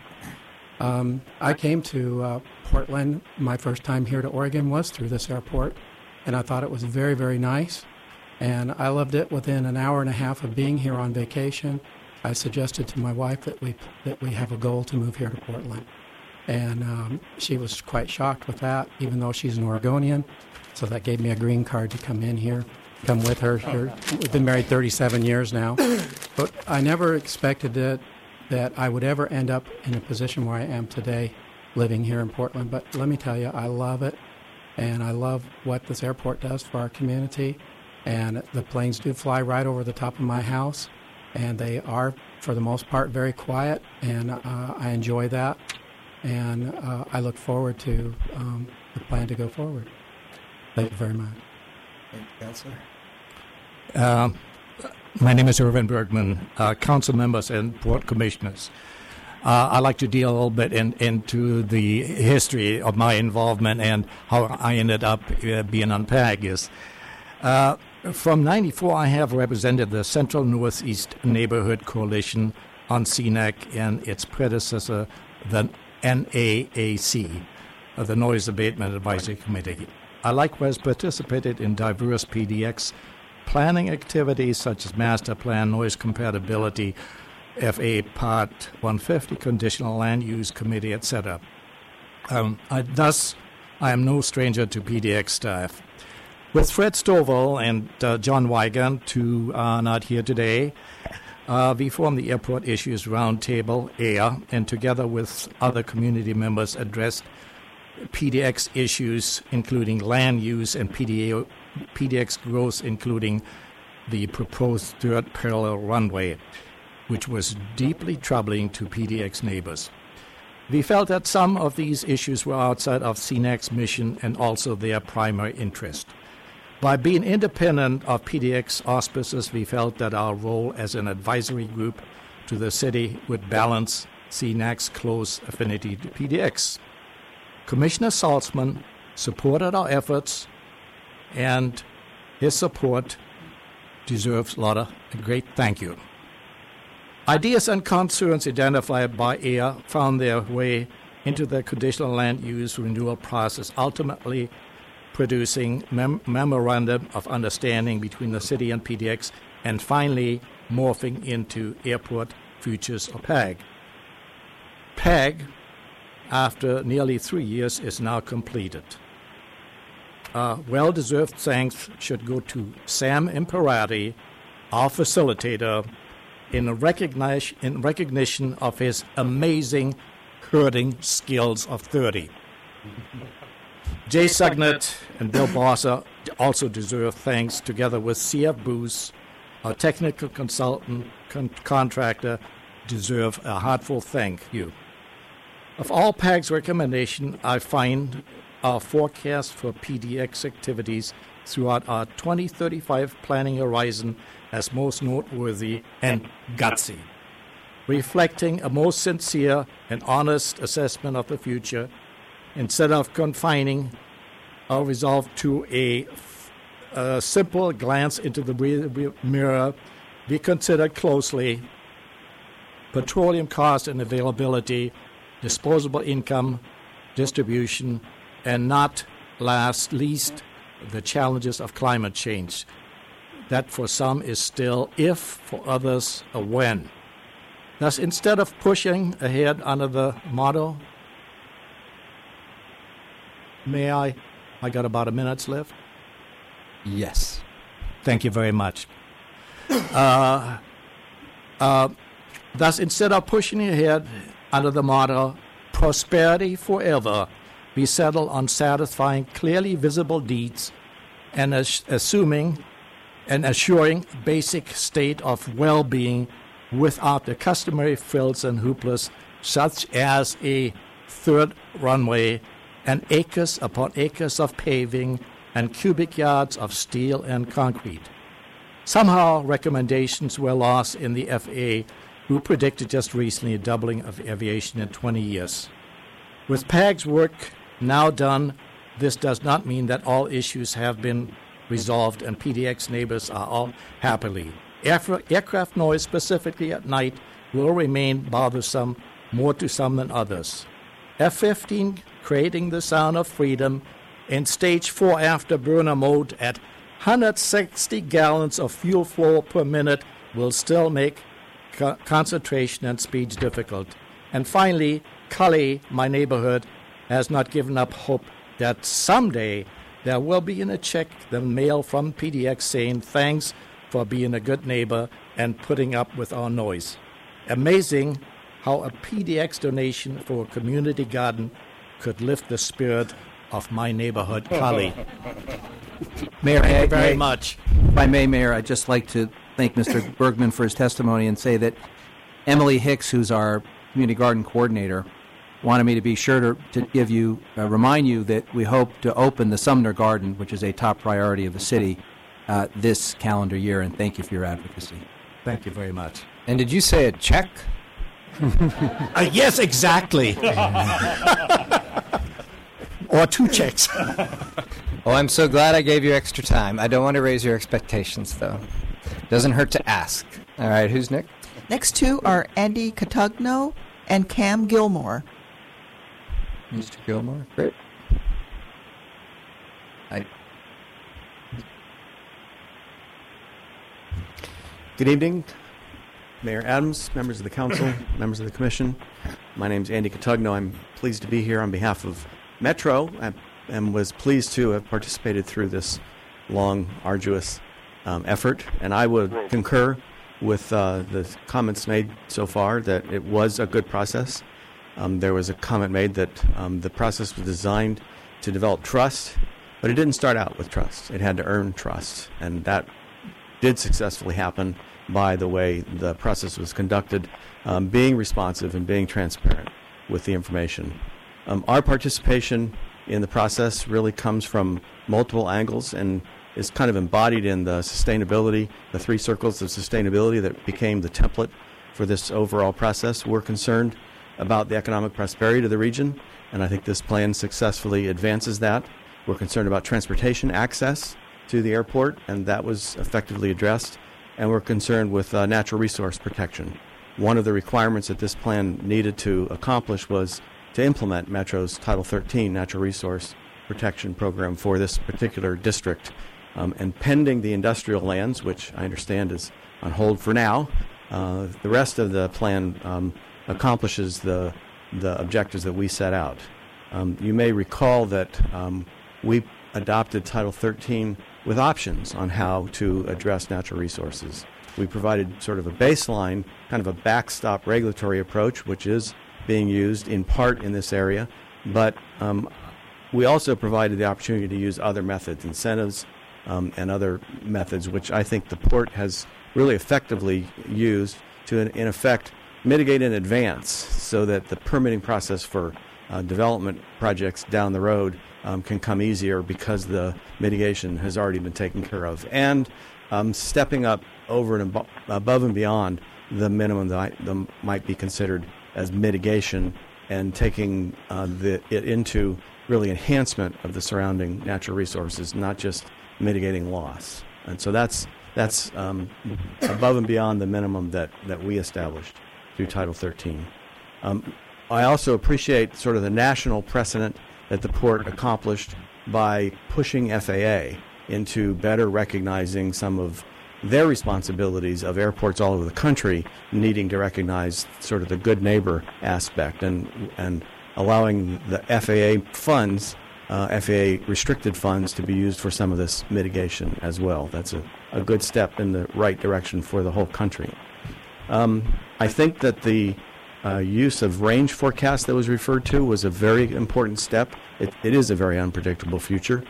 I came to Portland. My first time here to Oregon was through this airport, and I thought it was very, very nice. And I loved it. Within an hour and a half of being here on vacation, I suggested to my wife that we have a goal to move here to Portland. And she was quite shocked with that, even though she's an Oregonian. So that gave me a green card to come in here, come with her. We've been married 37 years now. But I never expected that I would ever end up in a position where I am today, living here in Portland. But let me tell you, I love it. And I love what this airport does for our community. And the planes do fly right over the top of my house. And they are, for the most part, very quiet. And I enjoy that. And I look forward to the plan to go forward. Thank you very much. Thank you, Councilor. My name is Erwin Bergman, council members and board commissioners. I'd like to deal a little bit into the history of my involvement and how I ended up being on PAG. From 94, I have represented the Central Northeast Neighborhood Coalition on CNAC and its predecessor, the NAAC, the Noise Abatement Advisory Committee. I likewise participated in diverse PDX planning activities such as master plan, noise compatibility, FA Part 150, conditional land use committee, etc. Thus, I am no stranger to PDX staff. With Fred Stovall and John Wigand, who are not here today, we formed the Airport Issues Roundtable, AIR, and together with other community members addressed PDX issues, including land use and PDX growth, including the proposed third parallel runway, which was deeply troubling to PDX neighbors. We felt that some of these issues were outside of CNAC's mission and also their primary interest. By being independent of PDX auspices, we felt that our role as an advisory group to the city would balance CNAC's close affinity to PDX. Commissioner Saltzman supported our efforts, and his support deserves a great thank you. Ideas and concerns identified by AIR found their way into the conditional land use renewal process, ultimately producing memorandum of understanding between the city and PDX, and finally morphing into Airport Futures, or PAG. PAG, after nearly 3 years, is now completed. Well-deserved thanks should go to Sam Imperati, our facilitator, in recognition of his amazing herding skills of 30. Jay Sugnet and Bill Bosser also deserve thanks, together with C.F. Booth, our technical consultant, contractor, deserve a heartfelt thank you. Of all PAG's recommendation, I find our forecast for PDX activities throughout our 2035 planning horizon as most noteworthy and gutsy, reflecting a most sincere and honest assessment of the future. Instead of confining our resolve to a simple glance into the mirror, we consider closely petroleum cost and availability, disposable income, distribution, and not least the challenges of climate change. That for some is still if, for others a when. Thus, instead of pushing ahead under the motto, may I got about a minute's left? Yes. Thank you very much. Thus, instead of pushing ahead under the motto, prosperity forever, we settle on satisfying clearly visible deeds and assuring basic state of well-being without the customary frills and hooplas, such as a third runway and acres upon acres of paving and cubic yards of steel and concrete. Somehow, recommendations were lost in the FAA, who predicted just recently a doubling of aviation in 20 years. With PAG's work now done, this does not mean that all issues have been resolved and PDX neighbors are all happily. Aircraft noise, specifically at night, will remain bothersome, more to some than others. F-15 creating the sound of freedom in stage 4 afterburner mode at 160 gallons of fuel flow per minute will still make concentration and speech difficult. And finally, Cully, my neighborhood, has not given up hope that someday there will be in a check the mail from PDX saying thanks for being a good neighbor and putting up with our noise. Amazing how a PDX donation for a community garden could lift the spirit of my neighborhood, Cully. Mayor, thank you very much. If I may, Mayor, I'd just like to thank Mr. Bergman for his testimony and say that Emily Hicks, who's our community garden coordinator, wanted me to be sure to give you, remind you that we hope to open the Sumner Garden, which is a top priority of the city, this calendar year, and thank you for your advocacy. Thank you very much. And did you say a check? Yes, exactly. Or 2 checks. Oh, I'm so glad I gave you extra time. I don't want to raise your expectations, though. Doesn't hurt to ask. All right, who's next? Next two are Andy Catugno and Cam Gilmore. Mr. Gilmore, great. Good evening, Mayor Adams, members of the council, members of the commission. My name is Andy Catugno. I'm pleased to be here on behalf of Metro and was pleased to have participated through this long, arduous effort. And I would concur with the comments made so far that it was a good process. There was a comment made that the process was designed to develop trust, but it didn't start out with trust. It had to earn trust, and that did successfully happen by the way the process was conducted, being responsive and being transparent with the information. Our participation in the process really comes from multiple angles and is kind of embodied in the sustainability, the 3 circles of sustainability that became the template for this overall process. We're concerned about the economic prosperity of the region, and I think this plan successfully advances that. We're concerned about transportation access to the airport, and that was effectively addressed. And we're concerned with natural resource protection. One of the requirements that this plan needed to accomplish was to implement Metro's Title 13 Natural Resource Protection Program for this particular district. And pending the industrial lands, which I understand is on hold for now, the rest of the plan accomplishes the objectives that we set out. You may recall that we adopted Title 13 with options on how to address natural resources. We provided sort of a baseline, kind of a backstop regulatory approach, which is being used in part in this area, but we also provided the opportunity to use other methods, incentives, and other methods, which I think the port has really effectively used to, in effect, mitigate in advance so that the permitting process for development projects down the road can come easier because the mitigation has already been taken care of. And stepping up over and above and beyond the minimum that might be considered as mitigation and taking it into really enhancement of the surrounding natural resources, not just mitigating loss. And so that's above and beyond the minimum that we established through Title 13. I also appreciate sort of the national precedent that the port accomplished by pushing FAA into better recognizing some of their responsibilities of airports all over the country needing to recognize sort of the good neighbor aspect and allowing the FAA funds, FAA restricted funds, to be used for some of this mitigation as well. That's a good step in the right direction for the whole country. I think that the use of range forecast that was referred to was a very important step. It is a very unpredictable future.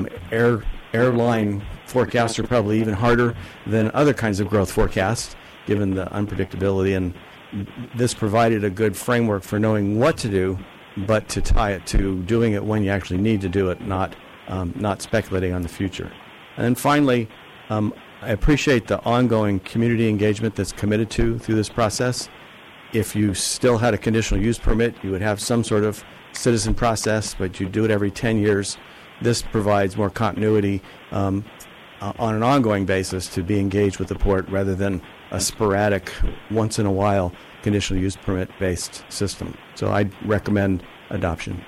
Airline forecasts are probably even harder than other kinds of growth forecasts, given the unpredictability, and this provided a good framework for knowing what to do, but to tie it to doing it when you actually need to do it, not speculating on the future. And then finally, I appreciate the ongoing community engagement that's committed to through this process. If you still had a conditional use permit, you would have some sort of citizen process, but you do it every 10 years. This provides more continuity on an ongoing basis to be engaged with the port rather than a sporadic, once-in-a-while conditional use permit-based system. So I'd recommend adoption.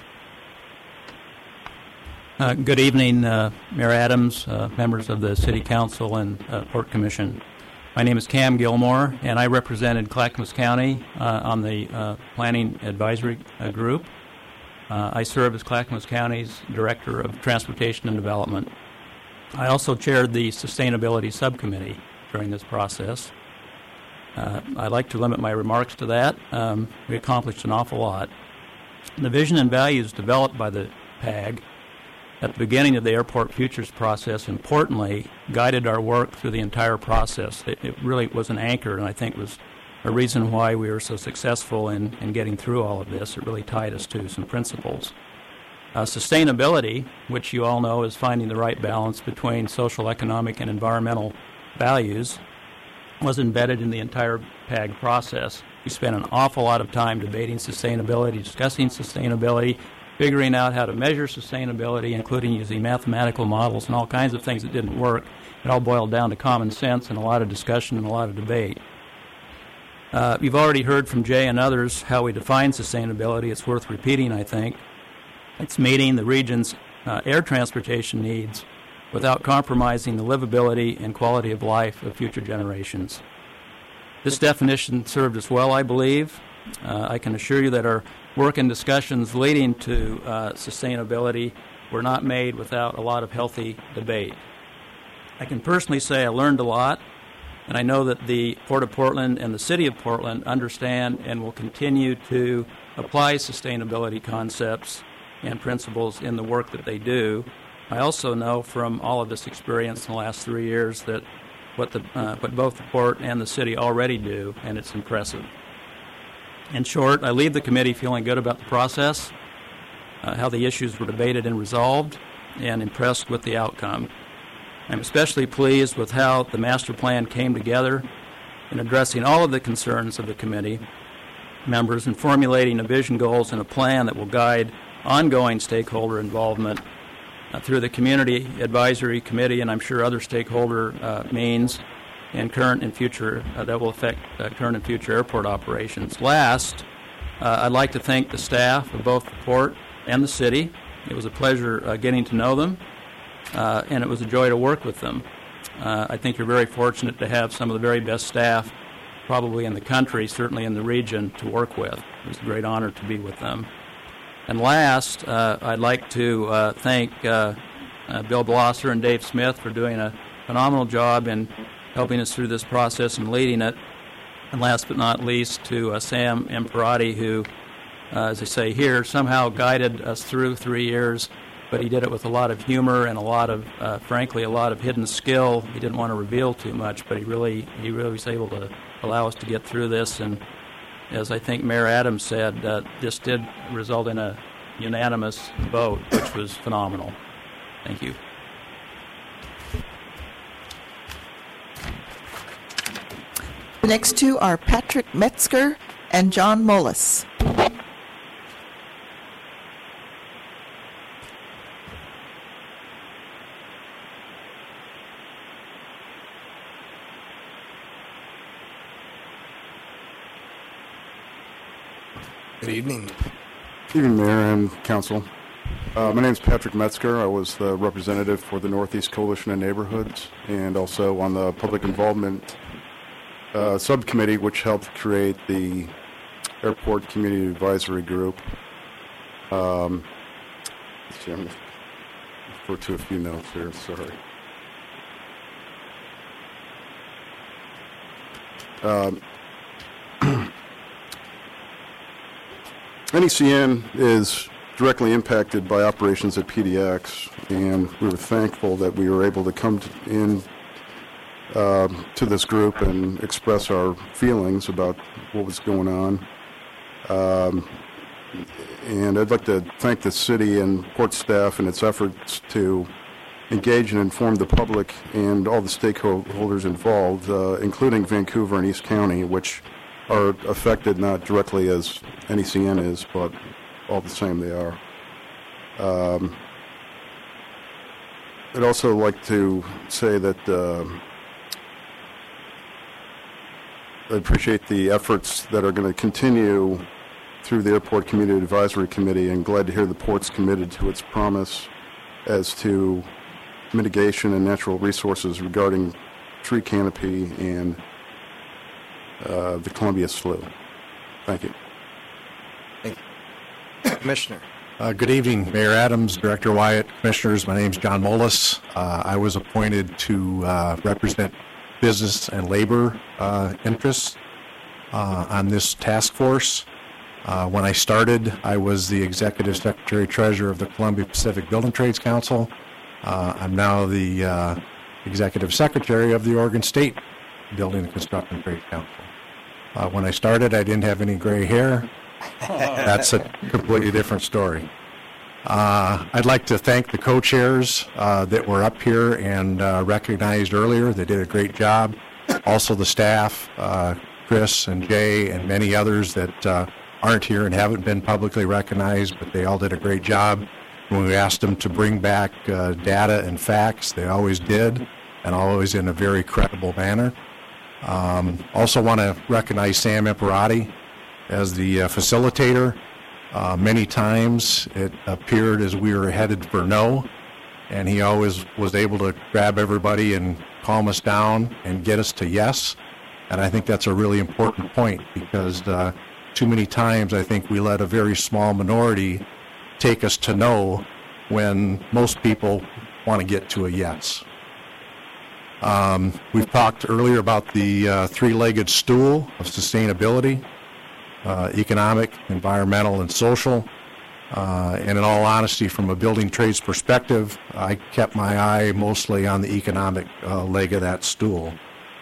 Good evening, Mayor Adams, members of the City Council and Port Commission. My name is Cam Gilmore, and I represented Clackamas County on the Planning Advisory Group. I serve as Clackamas County's Director of Transportation and Development. I also chaired the Sustainability Subcommittee during this process. I'd like to limit my remarks to that. We accomplished an awful lot. The vision and values developed by the PAG at the beginning of the Airport Futures process, importantly, guided our work through the entire process. It really was an anchor, and I think was a reason why we were so successful in getting through all of this. It really tied us to some principles. Sustainability, which you all know is finding the right balance between social, economic, and environmental values, was embedded in the entire PAG process. We spent an awful lot of time debating sustainability, discussing sustainability, figuring out how to measure sustainability, including using mathematical models and all kinds of things that didn't work. It all boiled down to common sense and a lot of discussion and a lot of debate. You've already heard from Jay and others how we define sustainability. It's worth repeating, I think. It's meeting the region's air transportation needs without compromising the livability and quality of life of future generations. This definition served us well, I believe. I can assure you that our work and discussions leading to sustainability were not made without a lot of healthy debate. I can personally say I learned a lot, and I know that the Port of Portland and the City of Portland understand and will continue to apply sustainability concepts and principles in the work that they do. I also know from all of this experience in the last 3 years that what both the Port and the City already do, and it's impressive. In short, I leave the committee feeling good about the process, how the issues were debated and resolved, and impressed with the outcome. I'm especially pleased with how the master plan came together in addressing all of the concerns of the committee members and formulating a vision, goals, and a plan that will guide ongoing stakeholder involvement through the Community Advisory Committee and I'm sure other stakeholder means and current and future that will affect current and future airport operations. Last, I'd like to thank the staff of both the Port and the City. It was a pleasure getting to know them, and it was a joy to work with them. I think you're very fortunate to have some of the very best staff probably in the country, certainly in the region, to work with. It was a great honor to be with them. And last, I'd like to thank Bill Blosser and Dave Smith for doing a phenomenal job in helping us through this process and leading it. And last but not least, to Sam Imperati, who, as I say here, somehow guided us through 3 years, but he did it with a lot of humor and a lot of, frankly, a lot of hidden skill. He didn't want to reveal too much, but he really was able to allow us to get through this. And as I think Mayor Adams said, this did result in a unanimous vote, which was phenomenal. Thank you. The next two are Patrick Metzger and John Mullis. Good evening. Good evening, Mayor and Council. My name is Patrick Metzger. I was the representative for the Northeast Coalition of Neighborhoods and also on the Public Involvement Subcommittee, which helped create the Airport Community Advisory Group. Let's see, I'm going to refer to a few notes here, sorry. NECN is directly impacted by operations at PDX, and we were thankful that we were able to come to this group and express our feelings about what was going on. And I'd like to thank the city and Port staff in its efforts to engage and inform the public and all the stakeholders involved, including Vancouver and East County, which are affected not directly as NECN is, but all the same they are. I'd also like to say that I appreciate the efforts that are going to continue through the Airport Community Advisory Committee, and glad to hear the Port's committed to its promise as to mitigation and natural resources regarding tree canopy and the Columbia Slough. Thank you. Thank you. Commissioner. Good evening, Mayor Adams, Director Wyatt, Commissioners. My name is John Mullis. I was appointed to represent business and labor interests on this task force. When I started, I was the Executive Secretary Treasurer of the Columbia Pacific Building Trades Council. I'm now the Executive Secretary of the Oregon State Building and Construction Trades Council. When I started, I didn't have any gray hair. That's a completely different story. I'd like to thank the co-chairs that were up here and recognized earlier. They did a great job. Also the staff, Chris and Jay and many others that aren't here and haven't been publicly recognized, but they all did a great job. When we asked them to bring back data and facts, they always did, and always in a very credible manner. Also want to recognize Sam Imperati as the facilitator. Many times it appeared as we were headed for no, and he always was able to grab everybody and calm us down and get us to yes. And I think that's a really important point, because too many times I think we let a very small minority take us to no when most people want to get to a yes. We've talked earlier about the three-legged stool of sustainability, economic, environmental, and social. And in all honesty, from a building trades perspective, I kept my eye mostly on the economic leg of that stool.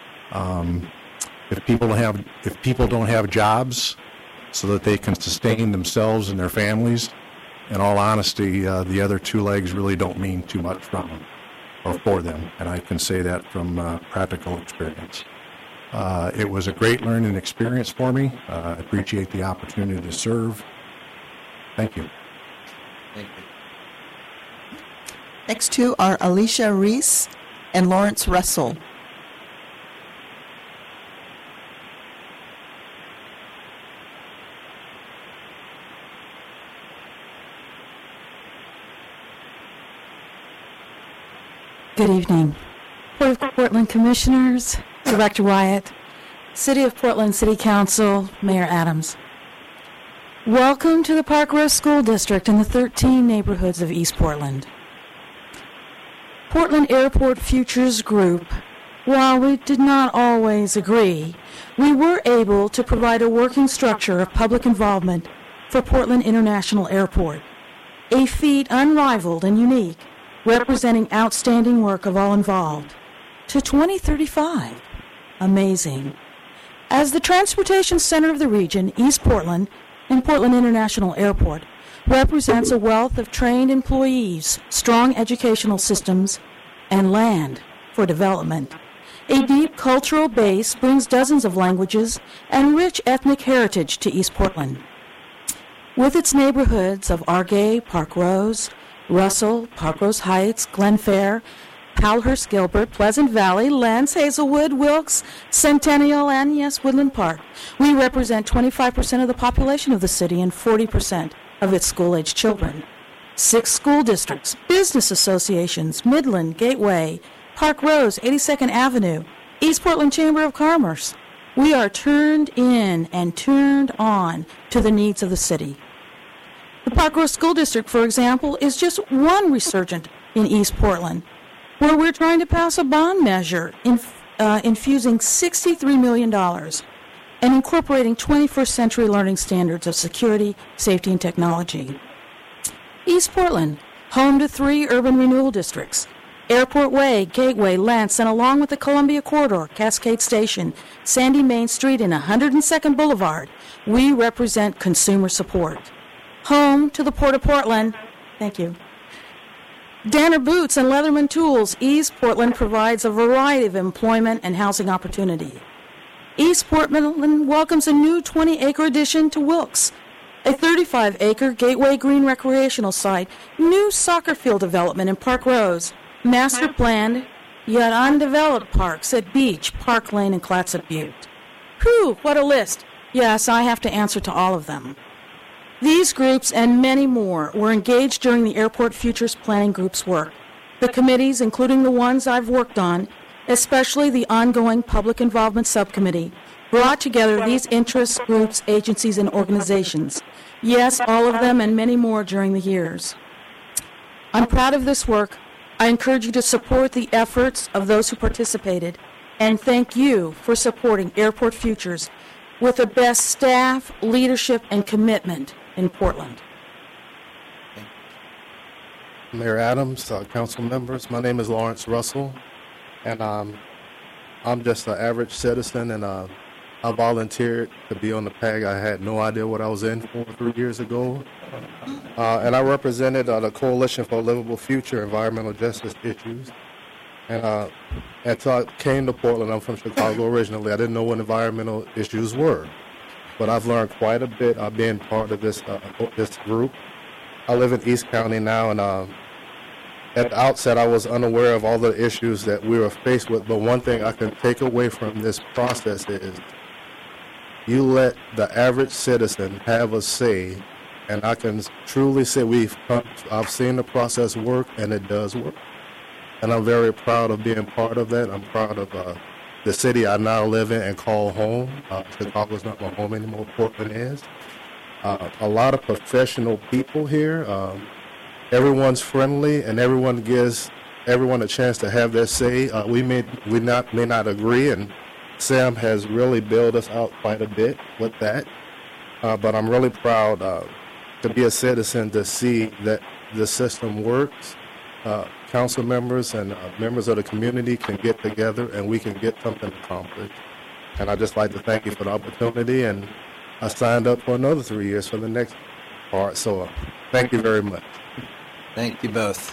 If people don't have jobs so that they can sustain themselves and their families, in all honesty, the other two legs really don't mean too much from them or for them, and I can say that from practical experience. It was a great learning experience for me. I appreciate the opportunity to serve. Thank you. Thank you. Next two are Alicia Reese and Lawrence Russell. Good evening. Port of Portland Commissioners, Director Wyatt, City of Portland City Council, Mayor Adams. Welcome to the Park Rose School District and the 13 neighborhoods of East Portland. Portland Airport Futures Group, while we did not always agree, we were able to provide a working structure of public involvement for Portland International Airport, a feat unrivaled and unique, representing outstanding work of all involved, to 2035. Amazing. As the transportation center of the region, East Portland and Portland International Airport represents a wealth of trained employees, strong educational systems, and land for development. A deep cultural base brings dozens of languages and rich ethnic heritage to East Portland. With its neighborhoods of Argay, Park Rose, Russell, Park Rose Heights, Glenfair, Powellhurst, Gilbert, Pleasant Valley, Lens, Hazelwood, Wilkes, Centennial, and yes, Woodland Park. We represent 25% of the population of the city and 40% of its school-aged children. 6 school districts, business associations, Midland, Gateway, Park Rose, 82nd Avenue, East Portland Chamber of Commerce. We are turned in and turned on to the needs of the city. The Park Rose School District, for example, is just one resurgent in East Portland, where we're trying to pass a bond measure infusing $63 million and incorporating 21st century learning standards of security, safety, and technology. East Portland, home to 3 urban renewal districts, Airport Way, Gateway, Lents, and along with the Columbia Corridor, Cascade Station, Sandy Main Street, and 102nd Boulevard, we represent consumer support. Home to the Port of Portland. Thank you. Danner Boots and Leatherman Tools, East Portland provides a variety of employment and housing opportunity. East Portland welcomes a new 20-acre addition to Wilkes, a 35-acre Gateway Green recreational site, new soccer field development in Park Rose, master planned yet undeveloped parks at Beach, Park Lane, and Clatsop Butte. Whew, what a list. Yes, I have to answer to all of them. These groups and many more were engaged during the Airport Futures Planning Group's work. The committees, including the ones I've worked on, especially the ongoing Public Involvement Subcommittee, brought together these interest groups, agencies, and organizations. Yes, all of them and many more during the years. I'm proud of this work. I encourage you to support the efforts of those who participated, and thank you for supporting Airport Futures with the best staff, leadership, and commitment in Portland. Mayor Adams, council members, my name is Lawrence Russell, and I'm just an average citizen, and I volunteered to be on the PAG. I had no idea what I was in for 3 years ago, and I represented the Coalition for a Livable Future Environmental Justice Issues, and until I came to Portland, I'm from Chicago originally, I didn't know what environmental issues were. but I've learned quite a bit being part of this group. I live in East County now, and at the outset, I was unaware of all the issues that we were faced with. But one thing I can take away from this process is you let the average citizen have a say, and I can truly say I've seen the process work, and it does work. And I'm very proud of being part of that. I'm proud of the city I now live in and call home. Chicago's not my home anymore. Portland is. A lot of professional people here. Everyone's friendly, and everyone gives everyone a chance to have their say. We may not agree, and Sam has really bailed us out quite a bit with that. But I'm really proud to be a citizen to see that the system works. Council members and members of the community can get together and we can get something accomplished. And I'd just like to thank you for the opportunity, and I signed up for another 3 years for the next part. So thank you very much. Thank you both.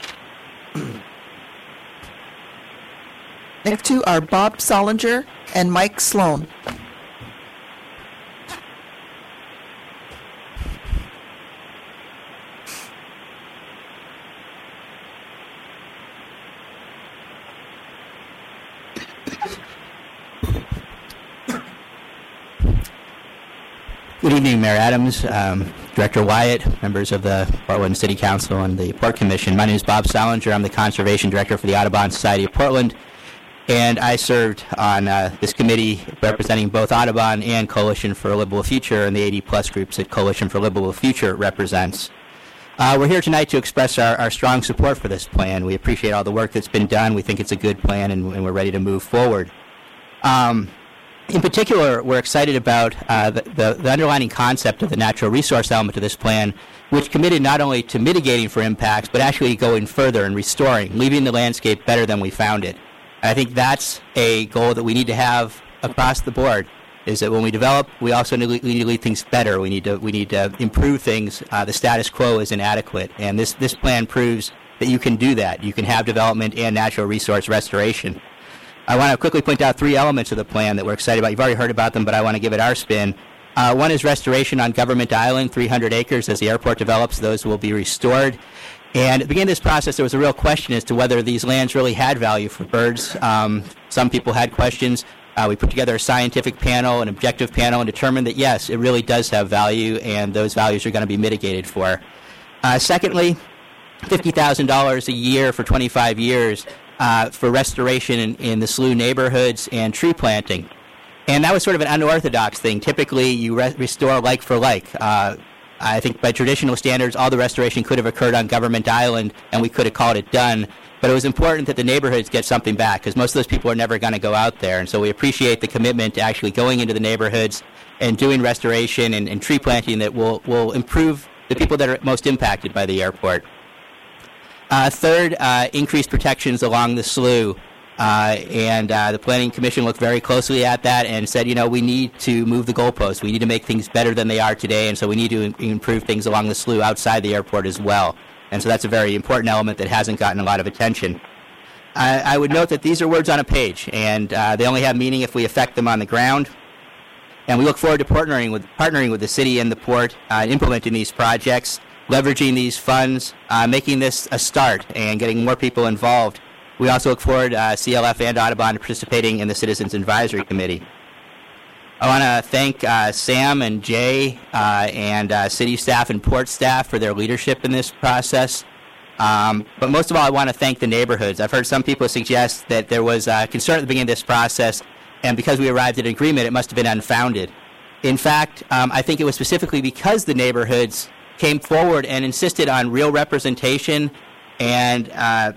Next two are Bob Solinger and Mike Sloan. Good evening, Mayor Adams, Director Wyatt, members of the Portland City Council and the Port Commission. My name is Bob Solinger. I'm the Conservation Director for the Audubon Society of Portland, and I served on this committee representing both Audubon and Coalition for a Livable Future and the 80-plus groups that Coalition for a Livable Future represents. We're here tonight to express our strong support for this plan. We appreciate all the work that's been done. We think it's a good plan, and we're ready to move forward. In particular, we're excited about the underlying concept of the natural resource element of this plan, which committed not only to mitigating for impacts, but actually going further and restoring, leaving the landscape better than we found it. I think that's a goal that we need to have across the board, is that when we develop, we also need to leave things better. We need to improve things. The status quo is inadequate, and this plan proves that you can do that. You can have development and natural resource restoration. I want to quickly point out 3 elements of the plan that we're excited about. You've already heard about them, but I want to give it our spin. One is restoration on Government Island, 300 acres. As the airport develops, those will be restored. And at the beginning of this process, there was a real question as to whether these lands really had value for birds. Some people had questions. We put together a scientific panel, an objective panel, and determined that, yes, it really does have value, and those values are going to be mitigated for. Secondly, $50,000 a year for 25 years. For restoration in the SLU neighborhoods and tree planting. And that was sort of an unorthodox thing. Typically, you restore like for like. I think by traditional standards, all the restoration could have occurred on Government Island, and we could have called it done. But it was important that the neighborhoods get something back, because most of those people are never going to go out there. And so we appreciate the commitment to actually going into the neighborhoods and doing restoration and tree planting that will improve the people that are most impacted by the airport. Third, increased protections along the SLU. And the Planning Commission looked very closely at that and said, we need to move the goalposts. We need to make things better than they are today, and so we need to improve things along the SLU outside the airport as well. And so that's a very important element that hasn't gotten a lot of attention. I would note that these are words on a page, and they only have meaning if we affect them on the ground. And we look forward to partnering with the city and the port, implementing these projects, leveraging these funds, making this a start, and getting more people involved. We also look forward, CLF and Audubon, to participating in the Citizens Advisory Committee. I want to thank Sam and Jay and city staff and port staff for their leadership in this process. But most of all, I want to thank the neighborhoods. I've heard some people suggest that there was concern at the beginning of this process, and because we arrived at an agreement, it must have been unfounded. In fact, I think it was specifically because the neighborhoods came forward and insisted on real representation, and that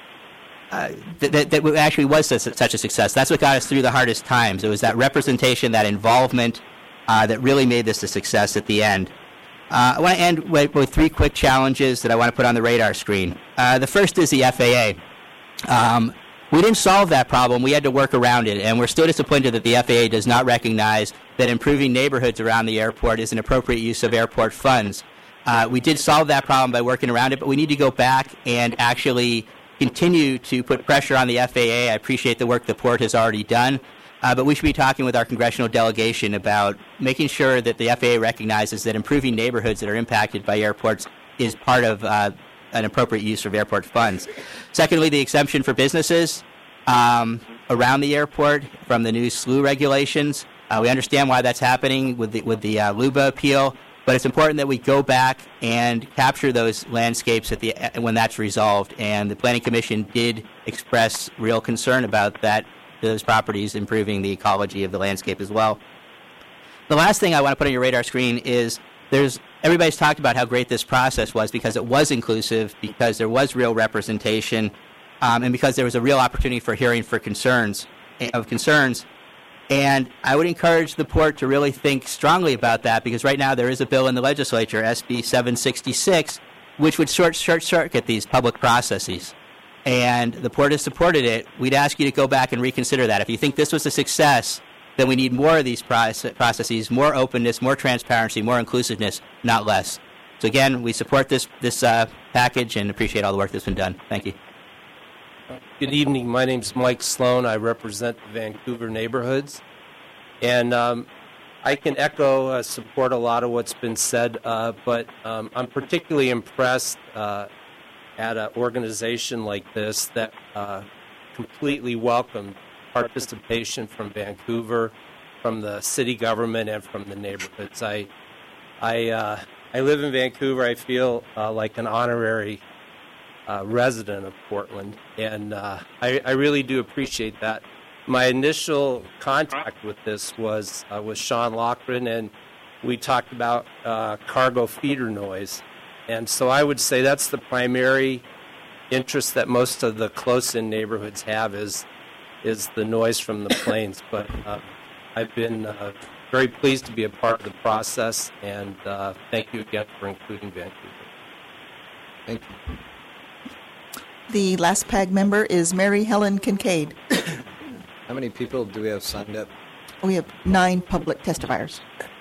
actually was such a success. That's what got us through the hardest times. It was that representation, that involvement, that really made this a success at the end. I want to end with 3 quick challenges that I want to put on the radar screen. The first is the FAA. We didn't solve that problem. We had to work around it, and we're still disappointed that the FAA does not recognize that improving neighborhoods around the airport is an appropriate use of airport funds. We did solve that problem by working around it, but we need to go back and actually continue to put pressure on the FAA. I appreciate the work the port has already done, but we should be talking with our congressional delegation about making sure that the FAA recognizes that improving neighborhoods that are impacted by airports is part of an appropriate use of airport funds. Secondly, the exemption for businesses around the airport from the new SLU regulations. We understand why that's happening with the LUBA appeal, but it's important that we go back and capture those landscapes when that's resolved. And the Planning Commission did express real concern about those properties improving the ecology of the landscape as well. The last thing I want to put on your radar screen is everybody's talked about how great this process was because it was inclusive, because there was real representation, and because there was a real opportunity for hearing for concerns. And I would encourage the port to really think strongly about that, because right now there is a bill in the legislature, SB 766, which would short-circuit these public processes. And the port has supported it. We'd ask you to go back and reconsider that. If you think this was a success, then we need more of these processes, more openness, more transparency, more inclusiveness, not less. So again, we support this package and appreciate all the work that's been done. Thank you. Good evening. My name is Mike Sloan. I represent the Vancouver neighborhoods. And I can support a lot of what's been said, but I'm particularly impressed at an organization like this that completely welcomed participation from Vancouver, from the city government, and from the neighborhoods. I live in Vancouver. I feel like an honorary resident of Portland, and I really do appreciate that. My initial contact with this was with Sean Loughran, and we talked about cargo feeder noise. And so I would say that's the primary interest that most of the close-in neighborhoods have is the noise from the planes. But I've been very pleased to be a part of the process, and thank you again for including Vancouver. Thank you. The last PAG member is Mary Helen Kincaid. How many people do we have signed up? We have 9 public testifiers.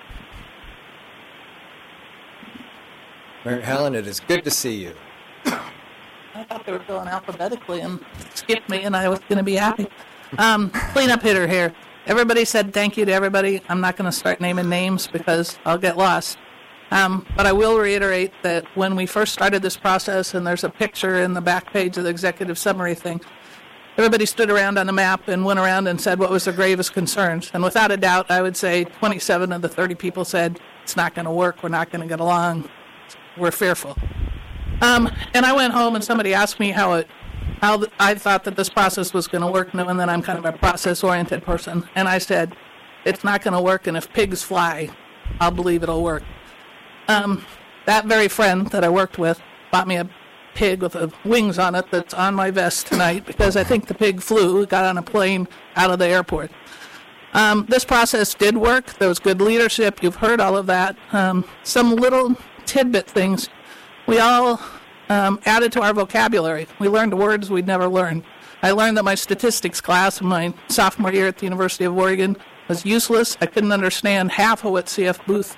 Mary Helen, it is good to see you. I thought they were going alphabetically and skipped me, and I was going to be happy. Cleanup hitter here. Everybody said thank you to everybody. I'm not going to start naming names because I'll get lost. But I will reiterate that when we first started this process, and there's a picture in the back page of the executive summary thing, everybody stood around on the map and went around and said what was their gravest concerns. And without a doubt, I would say 27 of the 30 people said, it's not going to work, we're not going to get along, we're fearful. And I went home and somebody asked me how I thought that this process was going to work, knowing that I'm kind of a process-oriented person. And I said, it's not going to work, and if pigs fly, I'll believe it'll work. That very friend that I worked with bought me a pig with wings on it that's on my vest tonight because I think the pig flew, got on a plane out of the airport. This process did work. There was good leadership. You've heard all of that. Some little tidbit things. We all added to our vocabulary. We learned words we'd never learned. I learned that my statistics class in my sophomore year at the University of Oregon was useless. I couldn't understand half of what C.F. Booth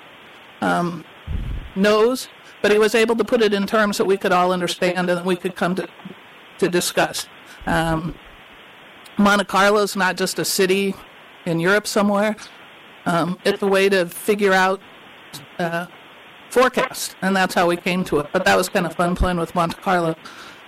knows, but he was able to put it in terms that we could all understand and that we could come to discuss. Monte Carlo is not just a city in Europe somewhere. It's a way to figure out forecast, and that's how we came to it. But that was kind of fun playing with Monte Carlo.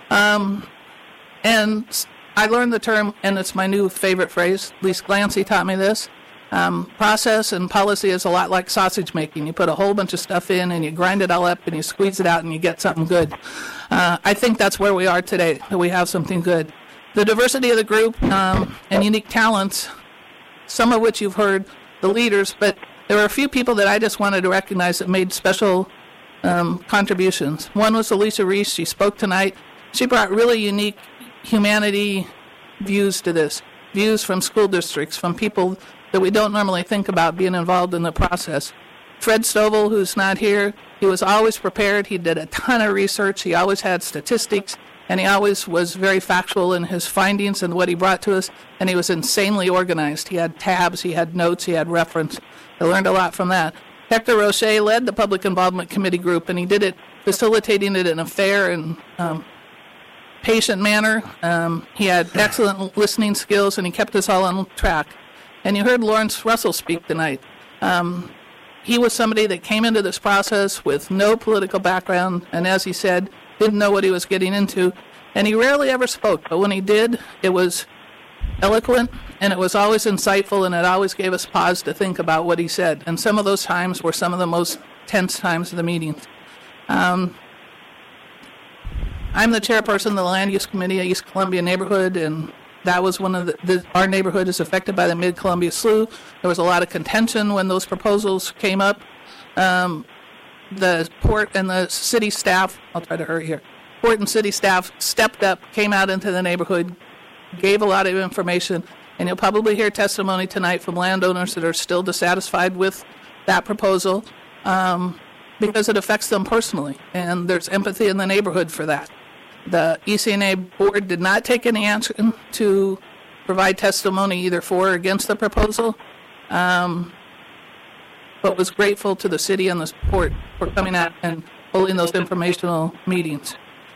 And I learned the term, and it's my new favorite phrase, at least Glancy taught me this. Process and policy is a lot like sausage making. You put a whole bunch of stuff in and you grind it all up and you squeeze it out and you get something good. I think that's where we are today, that we have something good. The diversity of the group and unique talents, some of which you've heard, the leaders, but there were a few people that I just wanted to recognize that made special contributions. One was Elisa Reese. She spoke tonight. She brought really unique humanity views to this, views from school districts, from people that we don't normally think about being involved in the process. Fred Stovall, who's not here, he was always prepared. He did a ton of research. He always had statistics, and he always was very factual in his findings and what he brought to us, and he was insanely organized. He had tabs, he had notes, he had reference. I learned a lot from that. Hector Roche led the Public Involvement Committee group, and he did it, facilitating it in a fair and patient manner. He had excellent listening skills, and he kept us all on track. And you heard Lawrence Russell speak tonight. He was somebody that came into this process with no political background, and as he said, didn't know what he was getting into. And he rarely ever spoke, but when he did, it was eloquent, and it was always insightful, and it always gave us pause to think about what he said. And some of those times were some of the most tense times of the meetings. I'm the chairperson of the Land Use Committee of East Columbia Neighborhood, and that was one of our neighborhood is affected by the Mid-Columbia Slough. There was a lot of contention when those proposals came up. The port and the city staff, I'll try to hurry here, port and city staff stepped up, came out into the neighborhood, gave a lot of information, and you'll probably hear testimony tonight from landowners that are still dissatisfied with that proposal because it affects them personally, and there's empathy in the neighborhood for that. The ECNA board did not take any action to provide testimony either for or against the proposal, but was grateful to the city and the port for coming out and holding those informational meetings.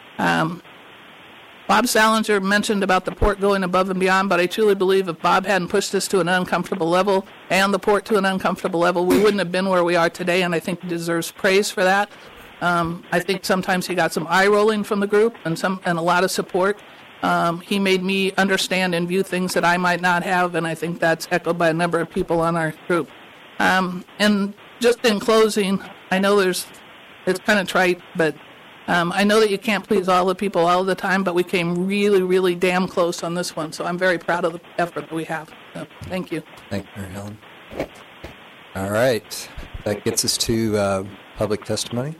Bob Salinger mentioned about the port going above and beyond, but I truly believe if Bob hadn't pushed us to an uncomfortable level and the port to an uncomfortable level, we wouldn't have been where we are today, and I think he deserves praise for that. I think sometimes he got some eye rolling from the group and a lot of support. He made me understand and view things that I might not have, and I think that's echoed by a number of people on our group. And just in closing, I know it's kind of trite, but I know that you can't please all the people all the time, but we came really, really damn close on this one, so I'm very proud of the effort that we have. So, thank you. Thank you, Mary Helen. All right. That gets us to public testimony.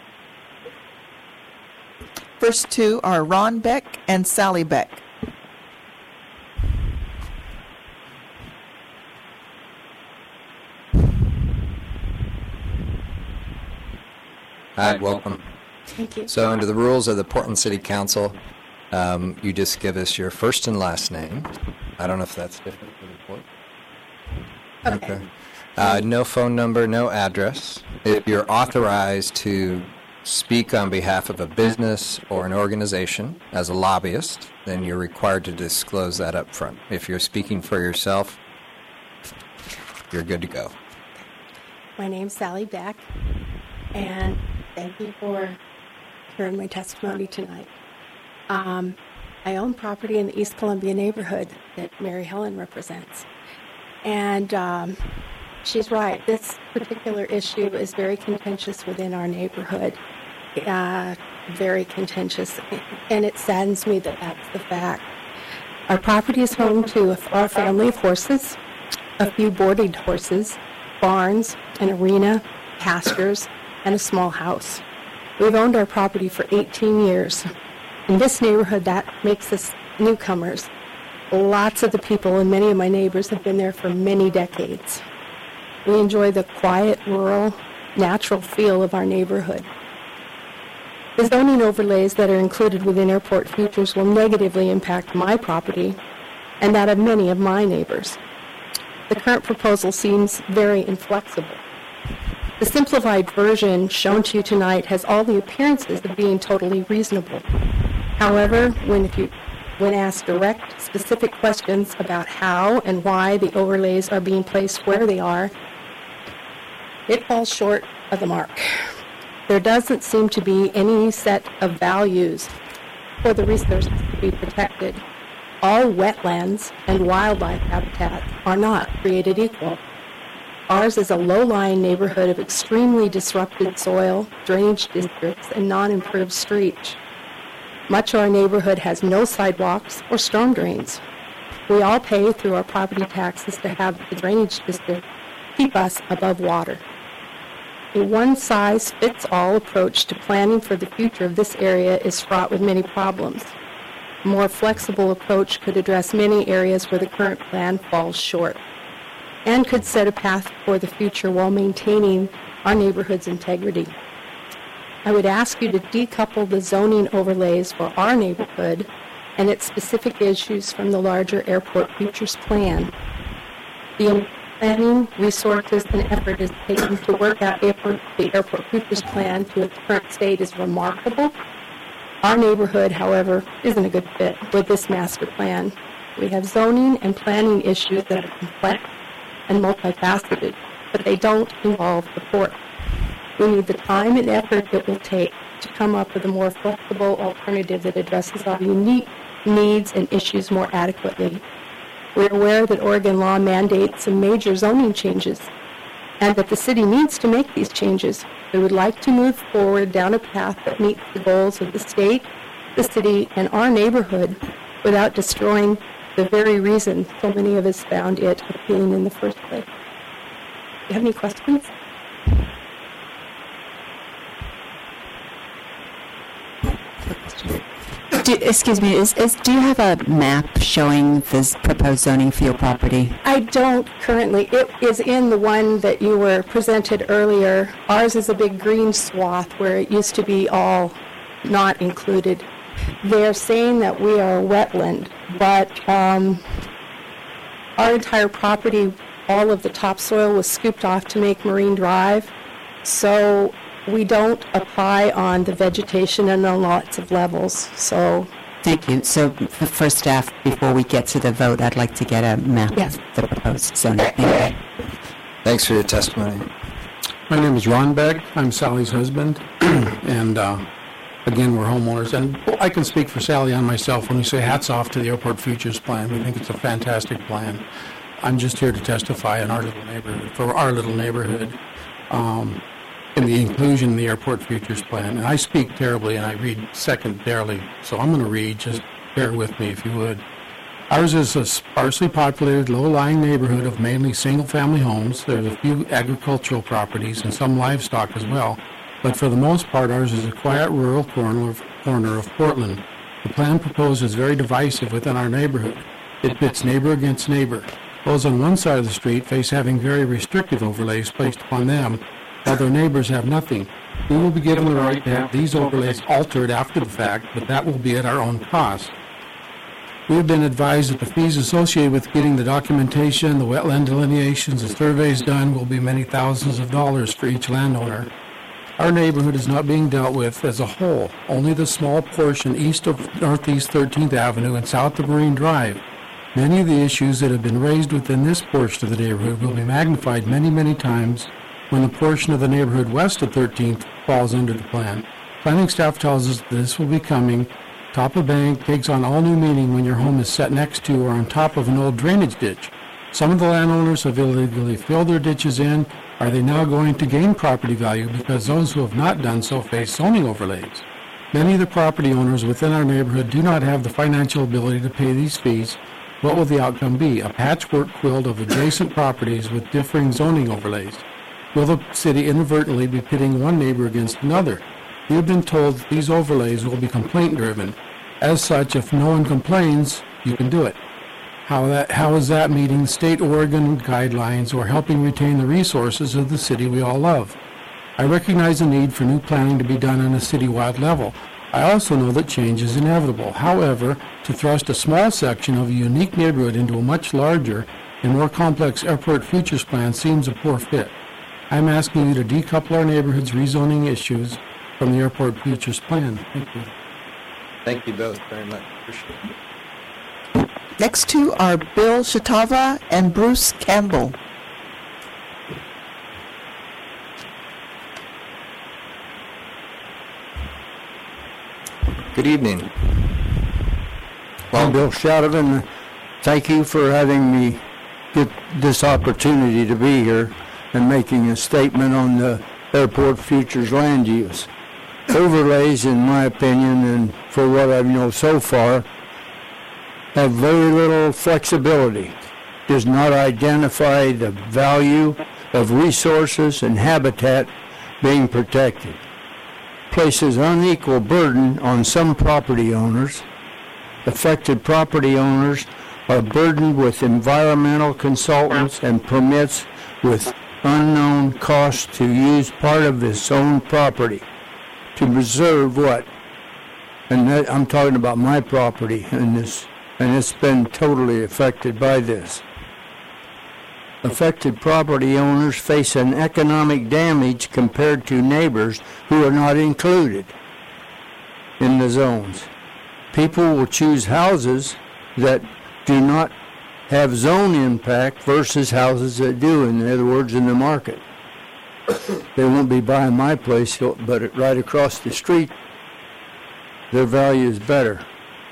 First two are Ron Beck and Sally Beck. Hi, welcome. Thank you. So under the rules of the Portland City Council, you just give us your first and last name. I don't know if that's different for the board. Okay. No phone number, no address. If you're authorized to speak on behalf of a business or an organization as a lobbyist, then you're required to disclose that up front. If you're speaking for yourself, you're good to go. My name's Sally Beck, and thank you for hearing my testimony tonight. I own property in the East Columbia neighborhood that Mary Helen represents. And she's right. This particular issue is very contentious within our neighborhood. Very contentious. And it saddens me that that's the fact. Our property is home to our family of horses, a few boarded horses, barns, an arena, pastures, and a small house. We've owned our property for 18 years. In this neighborhood, that makes us newcomers. Lots of the people and many of my neighbors have been there for many decades. We enjoy the quiet, rural, natural feel of our neighborhood. The zoning overlays that are included within Airport Futures will negatively impact my property and that of many of my neighbors. The current proposal seems very inflexible. The simplified version shown to you tonight has all the appearances of being totally reasonable. However, when asked direct, specific questions about how and why the overlays are being placed where they are, it falls short of the mark. There doesn't seem to be any set of values for the resources to be protected. All wetlands and wildlife habitat are not created equal. Ours is a low-lying neighborhood of extremely disrupted soil, drainage districts, and non-improved streets. Much of our neighborhood has no sidewalks or storm drains. We all pay through our property taxes to have the drainage district keep us above water. A one-size-fits-all approach to planning for the future of this area is fraught with many problems. A more flexible approach could address many areas where the current plan falls short and could set a path for the future while maintaining our neighborhood's integrity. I would ask you to decouple the zoning overlays for our neighborhood and its specific issues from the larger Airport Futures plan. The planning, resources, and effort is taken to work out the Airport Futures plan to its current state is remarkable. Our neighborhood, however, isn't a good fit with this master plan. We have zoning and planning issues that are complex and multifaceted, but they don't involve the port. We need the time and effort it will take to come up with a more flexible alternative that addresses our unique needs and issues more adequately. We're aware that Oregon law mandates some major zoning changes and that the city needs to make these changes. We would like to move forward down a path that meets the goals of the state, the city, and our neighborhood without destroying the very reason so many of us found it appealing in the first place. Do you have any questions? Excuse me, do you have a map showing this proposed zoning for your property? I don't currently. It is in the one that you were presented earlier. Ours is a big green swath where it used to be all not included. They're saying that we are a wetland, but our entire property, all of the topsoil was scooped off to make Marine Drive, so we don't apply on the vegetation and on lots of levels. So, thank you. So, for staff, before we get to the vote, I'd like to get a map of the proposed zoning. Thank you. Thanks for your testimony. My name is Ron Begg. I'm Sally's husband, and again, we're homeowners. And I can speak for Sally and myself when we say hats off to the Airport Futures Plan. We think it's a fantastic plan. I'm just here to testify in our little neighborhood, for our little neighborhood. In the inclusion in the Airport Futures Plan. And I speak terribly and I read secondarily, so I'm going to read, just bear with me if you would. Ours is a sparsely populated, low-lying neighborhood of mainly single-family homes. There's a few agricultural properties and some livestock as well, but for the most part ours is a quiet rural corner of Portland. The plan proposed is very divisive within our neighborhood. It pits neighbor against neighbor. Those on one side of the street face having very restrictive overlays placed upon them, while their neighbors have nothing. We will be given the right to have these overlays altered after the fact, but that will be at our own cost. We have been advised that the fees associated with getting the documentation, the wetland delineations, the surveys done will be many thousands of dollars for each landowner. Our neighborhood is not being dealt with as a whole, only the small portion east of Northeast 13th Avenue and south of Marine Drive. Many of the issues that have been raised within this portion of the neighborhood will be magnified many, many times when the portion of the neighborhood west of 13th falls under the plan. Planning staff tells us that this will be coming. Top of bank takes on all new meaning when your home is set next to or on top of an old drainage ditch. Some of the landowners have illegally filled their ditches in. Are they now going to gain property value because those who have not done so face zoning overlays? Many of the property owners within our neighborhood do not have the financial ability to pay these fees. What will the outcome be? A patchwork quilt of adjacent properties with differing zoning overlays. Will the city inadvertently be pitting one neighbor against another? We have been told that these overlays will be complaint-driven. As such, if no one complains, you can do it. How is that meeting state Oregon guidelines or helping retain the resources of the city we all love? I recognize the need for new planning to be done on a citywide level. I also know that change is inevitable. However, to thrust a small section of a unique neighborhood into a much larger and more complex Airport Futures Plan seems a poor fit. I'm asking you to decouple our neighborhood's rezoning issues from the Airport Futures Plan. Thank you. Thank you both very much. Appreciate it. Next two are Bill Shatava and Bruce Campbell. Good evening. I'm Bill Shatava. Thank you for having me get this opportunity to be here and making a statement on the Airport Futures land use. Overlays, in my opinion, and for what I know so far, have very little flexibility. Does not identify the value of resources and habitat being protected. Places unequal burden on some property owners. Affected property owners are burdened with environmental consultants and permits with unknown cost to use part of his own property to preserve what? And that, I'm talking about my property in this, and it's been totally affected by this. Affected property owners face an economic damage compared to neighbors who are not included in the zones. People will choose houses that do not have zone impact versus houses that do, in other words, in the market. They won't be buying my place, but right across the street, their value is better.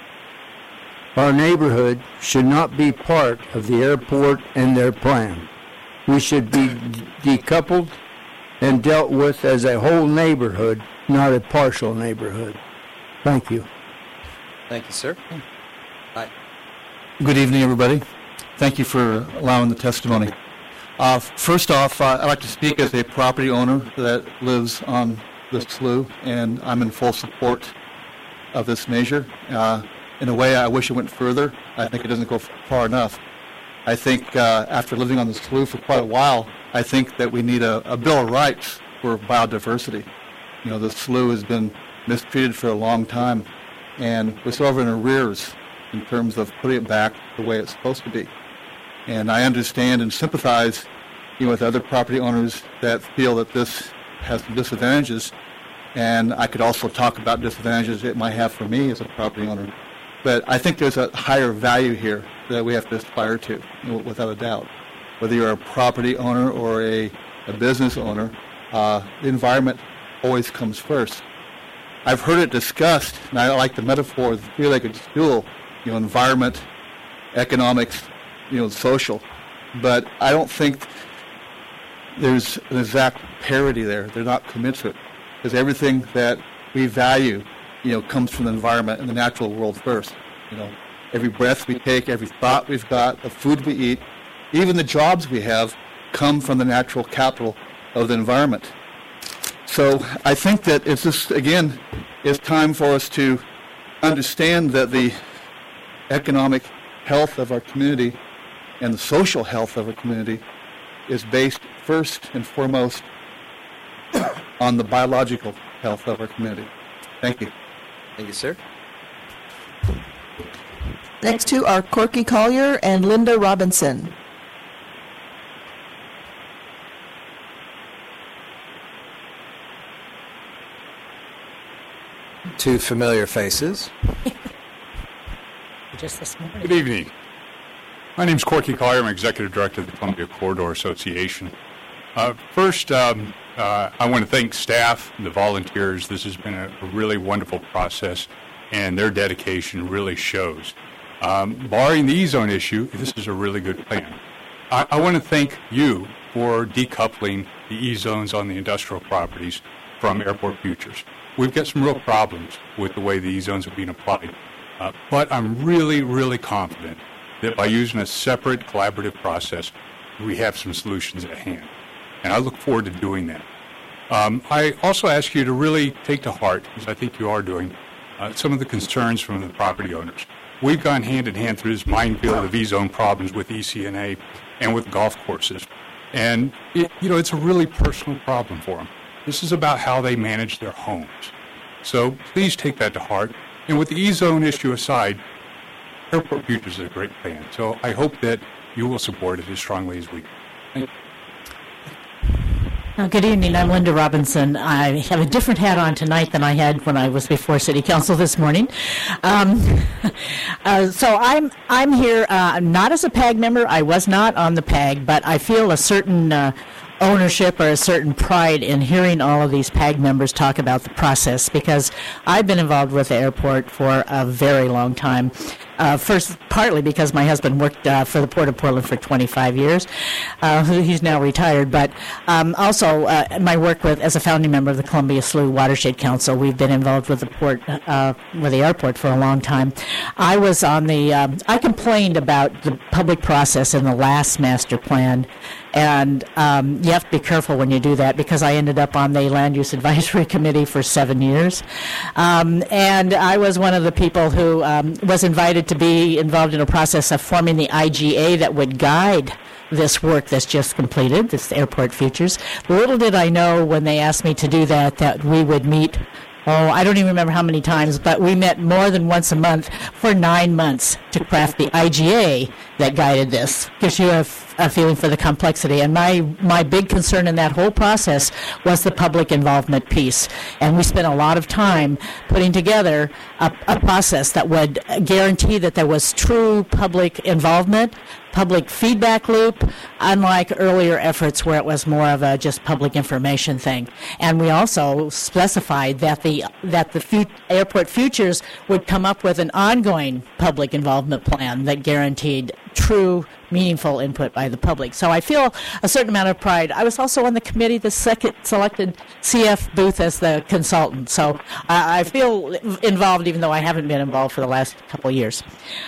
Our neighborhood should not be part of the airport and their plan. We should be decoupled and dealt with as a whole neighborhood, not a partial neighborhood. Thank you. Thank you, sir. Hi. Good evening, everybody. Thank you for allowing the testimony. First off, I'd like to speak as a property owner that lives on the slough, and I'm in full support of this measure. In a way, I wish it went further. I think it doesn't go far enough. I think after living on the slough for quite a while, I think that we need a Bill of Rights for biodiversity. You know, the slough has been mistreated for a long time, and we're sort of in arrears in terms of putting it back the way it's supposed to be. And I understand and sympathize, with other property owners that feel that this has some disadvantages, and I could also talk about disadvantages it might have for me as a property owner. But I think there's a higher value here that we have to aspire to, without a doubt. Whether you're a property owner or a business owner, the environment always comes first. I've heard it discussed, and I like the metaphor of the three-legged stool, environment, economics, social. But I don't think there's an exact parity there. They're not commensurate, because everything that we value, comes from the environment and the natural world first. Every breath we take, every thought we've got, the food we eat, even the jobs we have come from the natural capital of the environment. So I think that it's just, again, it's time for us to understand that the economic health of our community and the social health of our community is based first and foremost on the biological health of our community. Thank you. Thank you, sir. Next two are Corky Collier and Linda Robinson. Two familiar faces. Just this morning. Good evening. My name is Corky Collier. I'm Executive Director of the Columbia Corridor Association. First, I want to thank staff and the volunteers. This has been a really wonderful process, and their dedication really shows. Barring the E-zone issue, this is a really good plan. I want to thank you for decoupling the E-zones on the industrial properties from airport futures. We've got some real problems with the way the E-zones are being applied, but I'm really, really confident that by using a separate collaborative process, we have some solutions at hand. And I look forward to doing that. I also ask you to really take to heart, as I think you are doing, some of the concerns from the property owners. We've gone hand in hand through this minefield of E-zone problems with ECNA and with golf courses. And, it's a really personal problem for them. This is about how they manage their homes. So please take that to heart. And with the E-zone issue aside, Airport Futures is a great plan. So I hope that you will support it as strongly as we do. Thank you. Good evening. I'm Linda Robinson. I have a different hat on tonight than I had when I was before City Council this morning. So I'm here not as a PAG member. I was not on the PAG, but I feel a certain ownership or a certain pride in hearing all of these PAG members talk about the process, because I've been involved with the airport for a very long time. First, partly because my husband worked for the Port of Portland for 25 years. He's now retired, but also my work as a founding member of the Columbia Slough Watershed Council. We've been involved with the port, with the airport for a long time. I was on I complained about the public process in the last master plan. And you have to be careful when you do that, because I ended up on the Land Use Advisory Committee for 7 years. And I was one of the people who was invited to be involved in a process of forming the IGA that would guide this work that's just completed, this Airport Futures. Little did I know when they asked me to do that we would meet, I don't even remember how many times, but we met more than once a month for 9 months to craft the IGA that guided this. Gives you a feeling for the complexity. And my big concern in that whole process was the public involvement piece. And we spent a lot of time putting together a process that would guarantee that there was true public involvement, public feedback loop, unlike earlier efforts where it was more of a just public information thing. And we also specified that the Airport Futures would come up with an ongoing public involvement plan that guaranteed true, meaningful input by the public. So I feel a certain amount of pride. I was also on the committee that selected CF Booth as the consultant. So I feel involved, even though I haven't been involved for the last couple of years.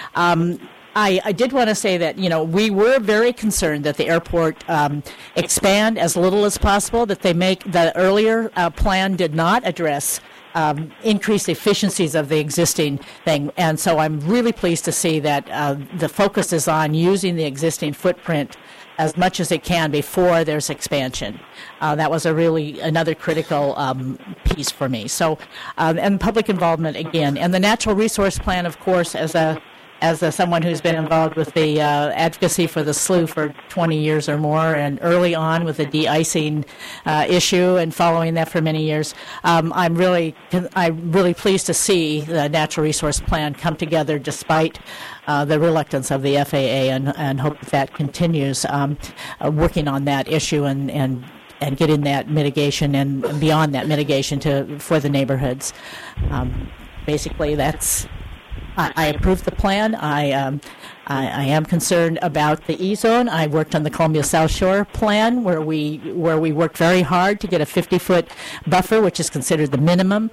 I did want to say that, we were very concerned that the airport expand as little as possible, that they make the earlier plan did not address increased efficiencies of the existing thing. And so I'm really pleased to see that the focus is on using the existing footprint as much as it can before there's expansion. That was another critical piece for me. So, and public involvement again. And the natural resource plan, of course, as someone who's been involved with the advocacy for the slough for 20 years or more, and early on with the de-icing issue and following that for many years, I'm really pleased to see the natural resource plan come together despite the reluctance of the FAA, and hope that continues working on that issue and getting that mitigation and beyond that mitigation for the neighborhoods. Basically, that's. I approve the plan. I am concerned about the E-zone. I worked on the Columbia South Shore plan where we worked very hard to get a 50-foot buffer, which is considered the minimum.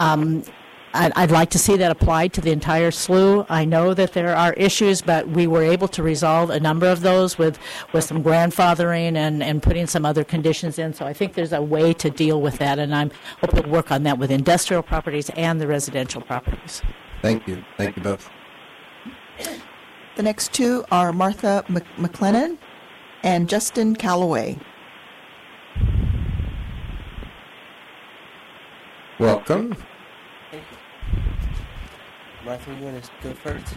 I'd like to see that applied to the entire slough. I know that there are issues, but we were able to resolve a number of those with some grandfathering and putting some other conditions in. So I think there's a way to deal with that, and I'm hoping to work on that with industrial properties and the residential properties. Thank you. Thank you both. The next two are Martha McLennan and Justin Calloway. Welcome. Thank you. Martha, you want to go first?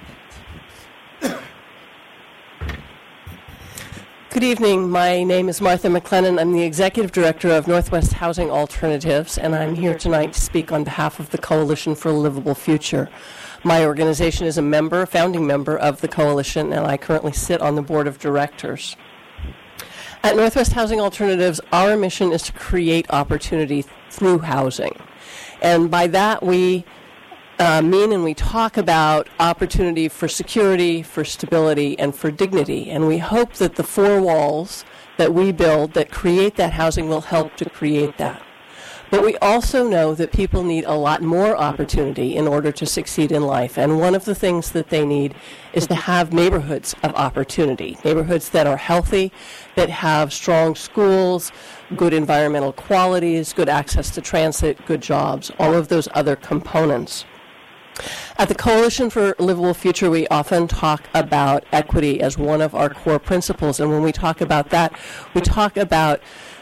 Good evening. My name is Martha McLennan. I'm the Executive Director of Northwest Housing Alternatives, and I'm here tonight to speak on behalf of the Coalition for a Livable Future. My organization is a founding member of the Coalition, and I currently sit on the Board of Directors. At Northwest Housing Alternatives, our mission is to create opportunity through housing. And by that, we we talk about opportunity for security, for stability, and for dignity. And we hope that the four walls that we build that create that housing will help to create that. But we also know that people need a lot more opportunity in order to succeed in life. And one of the things that they need is to have neighborhoods of opportunity, neighborhoods that are healthy, that have strong schools, good environmental qualities, good access to transit, good jobs, all of those other components. At the Coalition for a Livable Future, we often talk about equity as one of our core principles. And when we talk about that, we talk about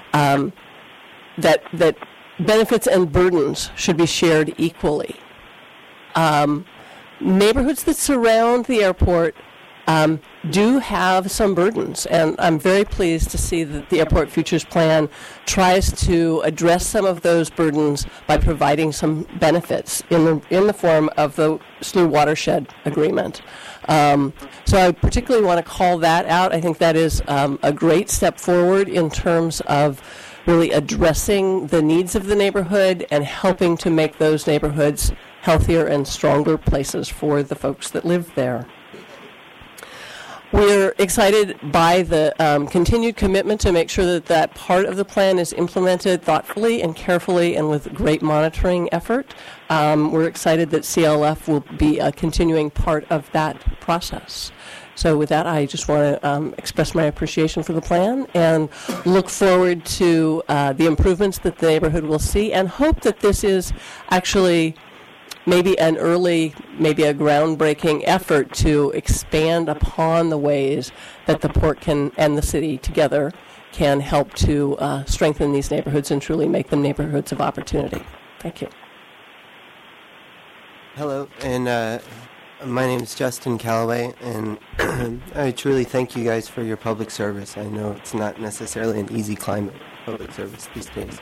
that benefits and burdens should be shared equally. Neighborhoods that surround the airport do have some burdens, and I'm very pleased to see that the Airport Futures Plan tries to address some of those burdens by providing some benefits in the form of the Slough Watershed Agreement. So I particularly want to call that out. I think that is a great step forward in terms of really addressing the needs of the neighborhood and helping to make those neighborhoods healthier and stronger places for the folks that live there. We're excited by the continued commitment to make sure that that part of the plan is implemented thoughtfully and carefully and with great monitoring effort. We're excited that CLF will be a continuing part of that process. So with that, I just want to express my appreciation for the plan and look forward to the improvements that the neighborhood will see, and hope that this is actually maybe a groundbreaking effort to expand upon the ways that the port and the city together can help to strengthen these neighborhoods and truly make them neighborhoods of opportunity. Thank you. Hello, and my name is Justin Calloway, and I truly thank you guys for your public service. I know it's not necessarily an easy climate, public service these days.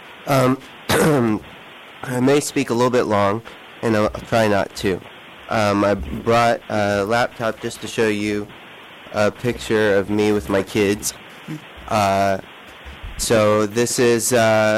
I may speak a little bit long, and I'll try not to. I brought a laptop just to show you a picture of me with my kids. So this is,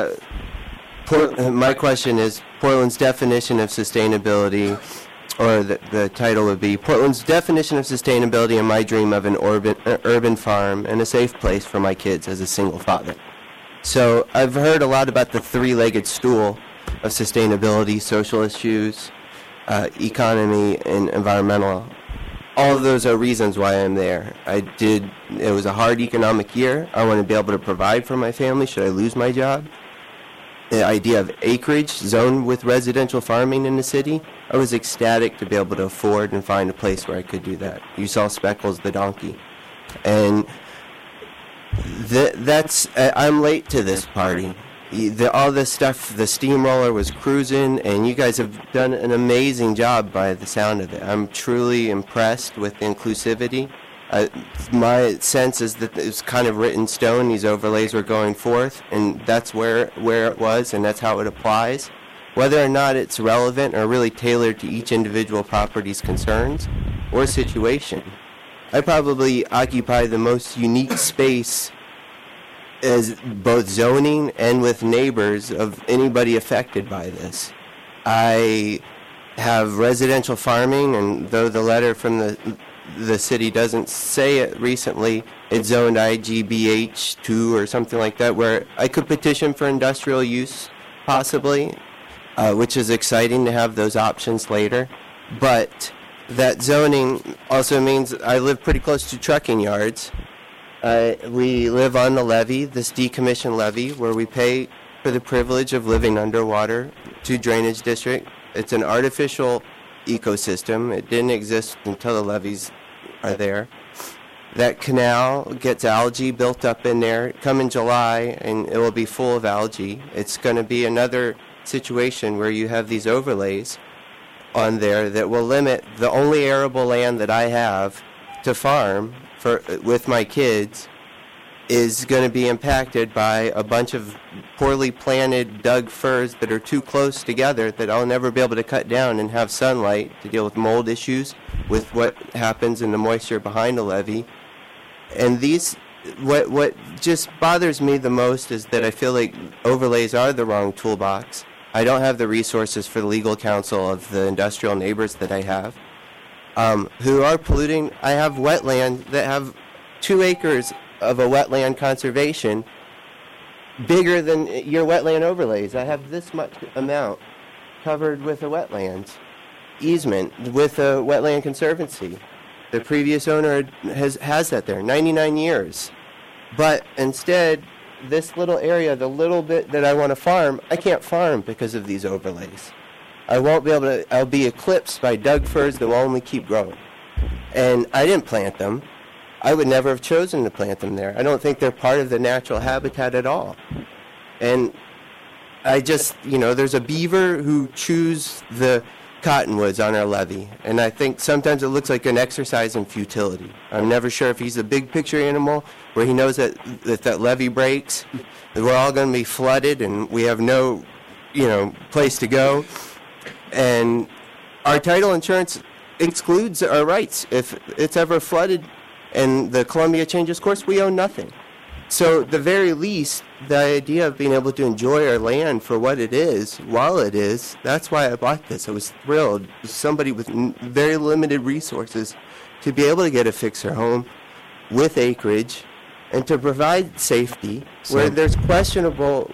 my question is Portland's definition of sustainability, or the title would be Portland's definition of sustainability and my dream of an urban farm and a safe place for my kids as a single father. So I've heard a lot about the three-legged stool of sustainability, social issues, economy, and environmental. All of those are reasons why I'm there. It was a hard economic year. I want to be able to provide for my family should I lose my job. The idea of acreage zoned with residential farming in the city, I was ecstatic to be able to afford and find a place where I could do that. You saw Speckles the donkey. And I'm late to this party. All this stuff, the steamroller was cruising, and you guys have done an amazing job by the sound of it. I'm truly impressed with the inclusivity. My sense is that it's kind of written in stone. These overlays were going forth, and that's where it was, and that's how it applies. Whether or not it's relevant or really tailored to each individual property's concerns or situation. I probably occupy the most unique space as both zoning and with neighbors of anybody affected by this. I have residential farming, and though the letter from the city doesn't say it recently, it's zoned IGBH2 or something like that, where I could petition for industrial use, possibly, which is exciting to have those options later. But that zoning also means I live pretty close to trucking yards. We live on the levee, this decommissioned levee, where we pay for the privilege of living underwater to drainage district. It's an artificial ecosystem. It didn't exist until the levees are there. That canal gets algae built up in there. Come in July, and it will be full of algae. It's going to be another situation where you have these overlays on there that will limit the only arable land that I have to farm with my kids is going to be impacted by a bunch of poorly planted dug firs that are too close together that I'll never be able to cut down and have sunlight to deal with mold issues, with what happens in the moisture behind the levee. And what just bothers me the most is that I feel like overlays are the wrong toolbox. I don't have the resources for the legal counsel of the industrial neighbors that I have. Who are polluting. I have wetland that have 2 acres of a wetland conservation bigger than your wetland overlays. I have this much amount covered with a wetlands easement with a wetland conservancy. The previous owner has that there, 99 years. But instead, this little area, the little bit that I want to farm, I can't farm because of these overlays. I won't be able to, I'll be eclipsed by dug firs that will only keep growing. And I didn't plant them. I would never have chosen to plant them there. I don't think they're part of the natural habitat at all. And I just, there's a beaver who chews the cottonwoods on our levee. And I think sometimes it looks like an exercise in futility. I'm never sure if he's a big picture animal where he knows that levee breaks, that we're all going to be flooded and we have no, place to go. And our title insurance excludes our rights. If it's ever flooded and the Columbia changes course, we own nothing. So at the very least, the idea of being able to enjoy our land for what it is, while it is, that's why I bought this. I was thrilled. Somebody with very limited resources to be able to get a fixer home with acreage and to provide safety where there's questionable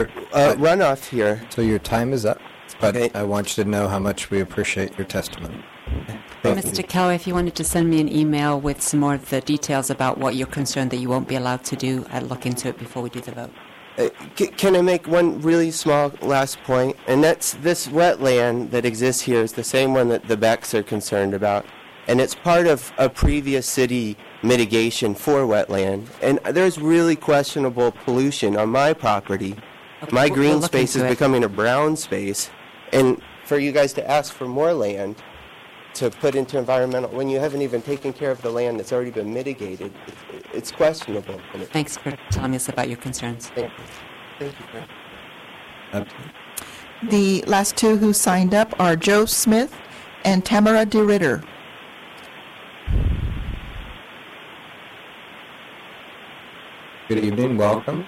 runoff here. So your time is up. But I want you to know how much we appreciate your testimony. Mr. Keller, if you wanted to send me an email with some more of the details about what you're concerned that you won't be allowed to do, I'd look into it before we do the vote. Can I make one really small last point? And that's this wetland that exists here is the same one that the Becks are concerned about. And it's part of a previous city mitigation for wetland. And there's really questionable pollution on my property. Okay, my green space is becoming a brown space. And for you guys to ask for more land to put into environmental, when you haven't even taken care of the land that's already been mitigated, it's questionable. Thanks for telling us about your concerns. Thank you. The last two who signed up are Joe Smith and Tamara DeRitter. Good evening. Welcome.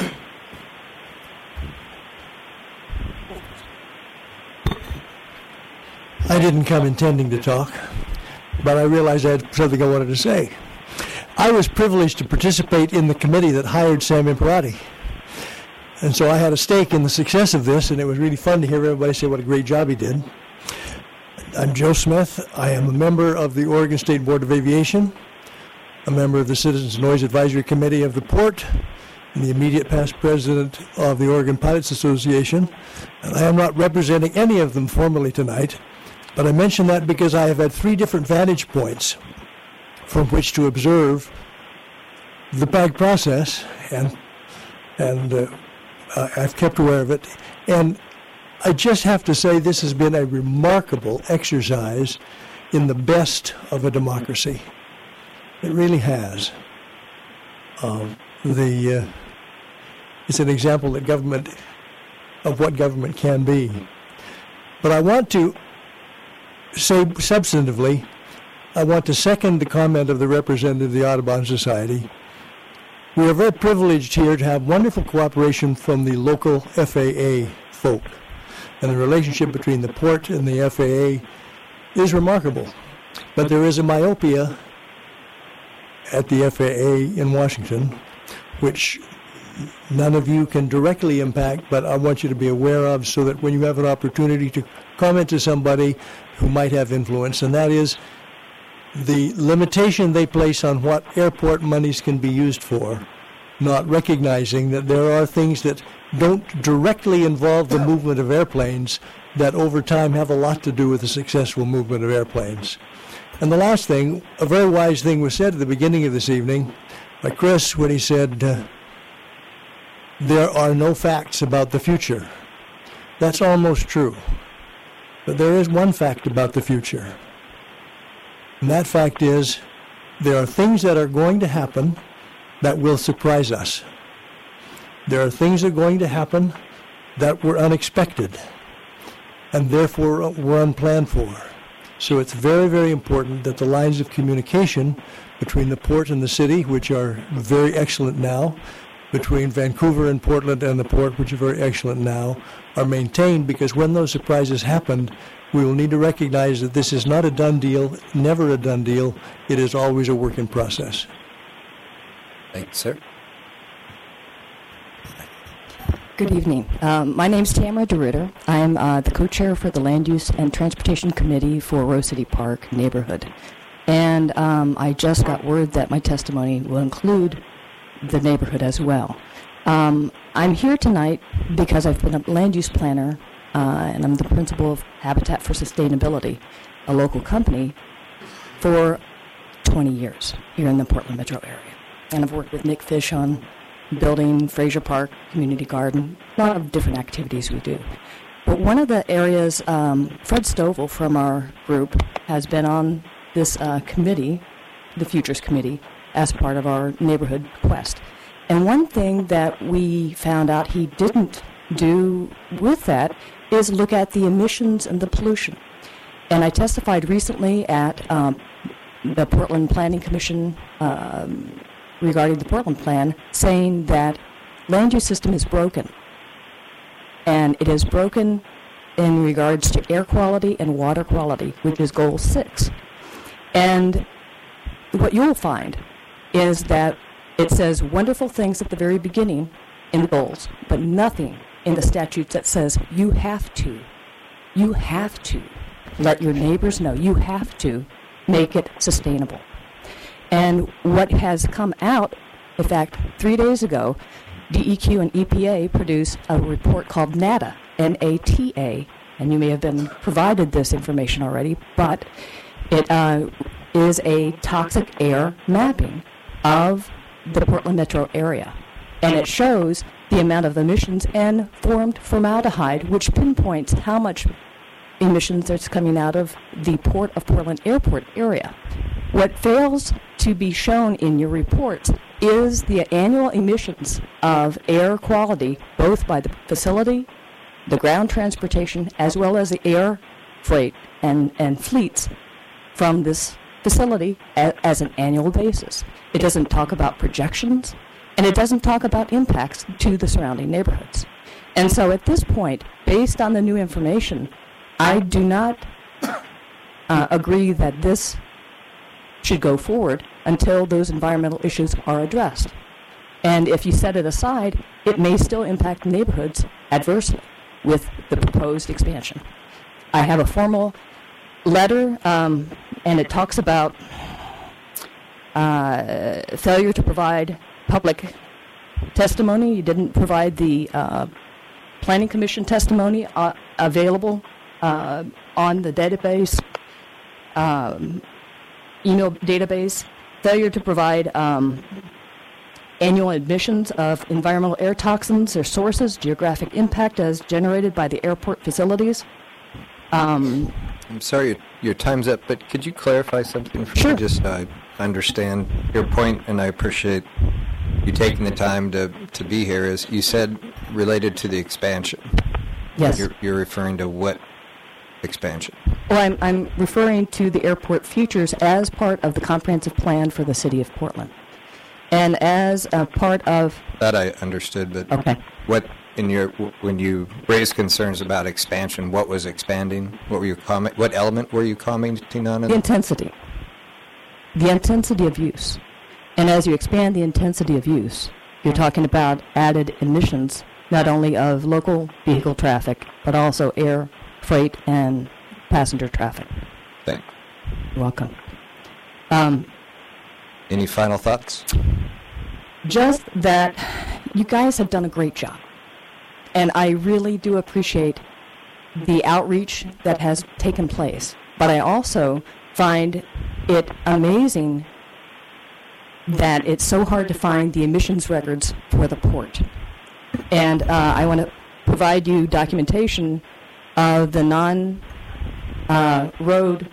I didn't come intending to talk, but I realized I had something I wanted to say. I was privileged to participate in the committee that hired Sam Imperati. And so I had a stake in the success of this, and it was really fun to hear everybody say what a great job he did. I'm Joe Smith. I am a member of the Oregon State Board of Aviation, a member of the Citizens Noise Advisory Committee of the Port, and the immediate past president of the Oregon Pilots Association. And I am not representing any of them formally tonight, but I mention that because I have had 3 different vantage points from which to observe the PAG process, and I've kept aware of it. And I just have to say this has been a remarkable exercise in the best of a democracy. It really has. It's an example that of what government can be. But I want to say substantively, I want to second the comment of the representative of the Audubon Society. We are very privileged here to have wonderful cooperation from the local FAA folk. And the relationship between the port and the FAA is remarkable. But there is a myopia at the FAA in Washington, which none of you can directly impact, but I want you to be aware of so that when you have an opportunity to comment to somebody who might have influence, and that is the limitation they place on what airport monies can be used for, not recognizing that there are things that don't directly involve the movement of airplanes that over time have a lot to do with the successful movement of airplanes. And the last thing, a very wise thing was said at the beginning of this evening by Chris when he said, there are no facts about the future. That's almost true. But there is one fact about the future. And that fact is there are things that are going to happen that will surprise us. There are things that are going to happen that were unexpected and therefore were unplanned for. So it's very, very important that the lines of communication between the port and the city, which are very excellent now, between Vancouver and Portland and the port, which are very excellent now, are maintained, because when those surprises happen, we will need to recognize that this is not a done deal, never a done deal. It is always a work in process. Thank you, sir. Good evening. My name is Tamara DeRitter. I am the co-chair for the Land Use and Transportation Committee for Rose City Park neighborhood. And I just got word that my testimony will include the neighborhood as well. I'm here tonight because I've been a land use planner and I'm the principal of Habitat for Sustainability, a local company, for 20 years here in the Portland metro area. And I've worked with Nick Fish on building Fraser Park Community Garden, a lot of different activities we do. But one of the areas, Fred Stovall from our group has been on this committee, the Futures Committee, as part of our neighborhood quest. And one thing that we found out he didn't do with that is look at the emissions and the pollution. And I testified recently at the Portland Planning Commission regarding the Portland Plan, saying that land use system is broken. And it is broken in regards to air quality and water quality, which is Goal 6. And what you'll find is that it says wonderful things at the very beginning in the goals, but nothing in the statutes that says you have to let your neighbors know, you have to make it sustainable. And what has come out, in fact, 3 days ago, DEQ and EPA produced a report called NATA, N-A-T-A, and you may have been provided this information already, but it is a toxic air mapping of the Portland metro area. And it shows the amount of emissions and formed formaldehyde, which pinpoints how much emissions that's coming out of the Port of Portland Airport area. What fails to be shown in your reports is the annual emissions of air quality, both by the facility, the ground transportation, as well as the air freight and fleets from this facility as an annual basis. It doesn't talk about projections. And it doesn't talk about impacts to the surrounding neighborhoods. And so at this point, based on the new information, I do not agree that this should go forward until those environmental issues are addressed. And if you set it aside, it may still impact neighborhoods adversely with the proposed expansion. I have a formal letter, and it talks about failure to provide public testimony. You didn't provide the Planning Commission testimony available on the database, email database. Failure to provide annual admissions of environmental air toxins, their sources, geographic impact as generated by the airport facilities. I'm sorry, your time's up, but could you clarify something for Sure. me? Just understand your point, and I appreciate you taking the time to be here. As you said, related to the expansion. Yes. You're referring to what expansion? Well, I'm referring to the airport futures as part of the comprehensive plan for the city of Portland. And as a part of... That I understood, but okay. What when you raised concerns about expansion, what was expanding? What were you what element were you commenting on? The intensity. The intensity of use. And as you expand the intensity of use, you're talking about added emissions, not only of local vehicle traffic, but also air, freight, and passenger traffic. Thanks. You're welcome. Any final thoughts? Just that you guys have done a great job. And I really do appreciate the outreach that has taken place. But I also find it amazing that it's so hard to find the emissions records for the port. And I want to provide you documentation of the non-road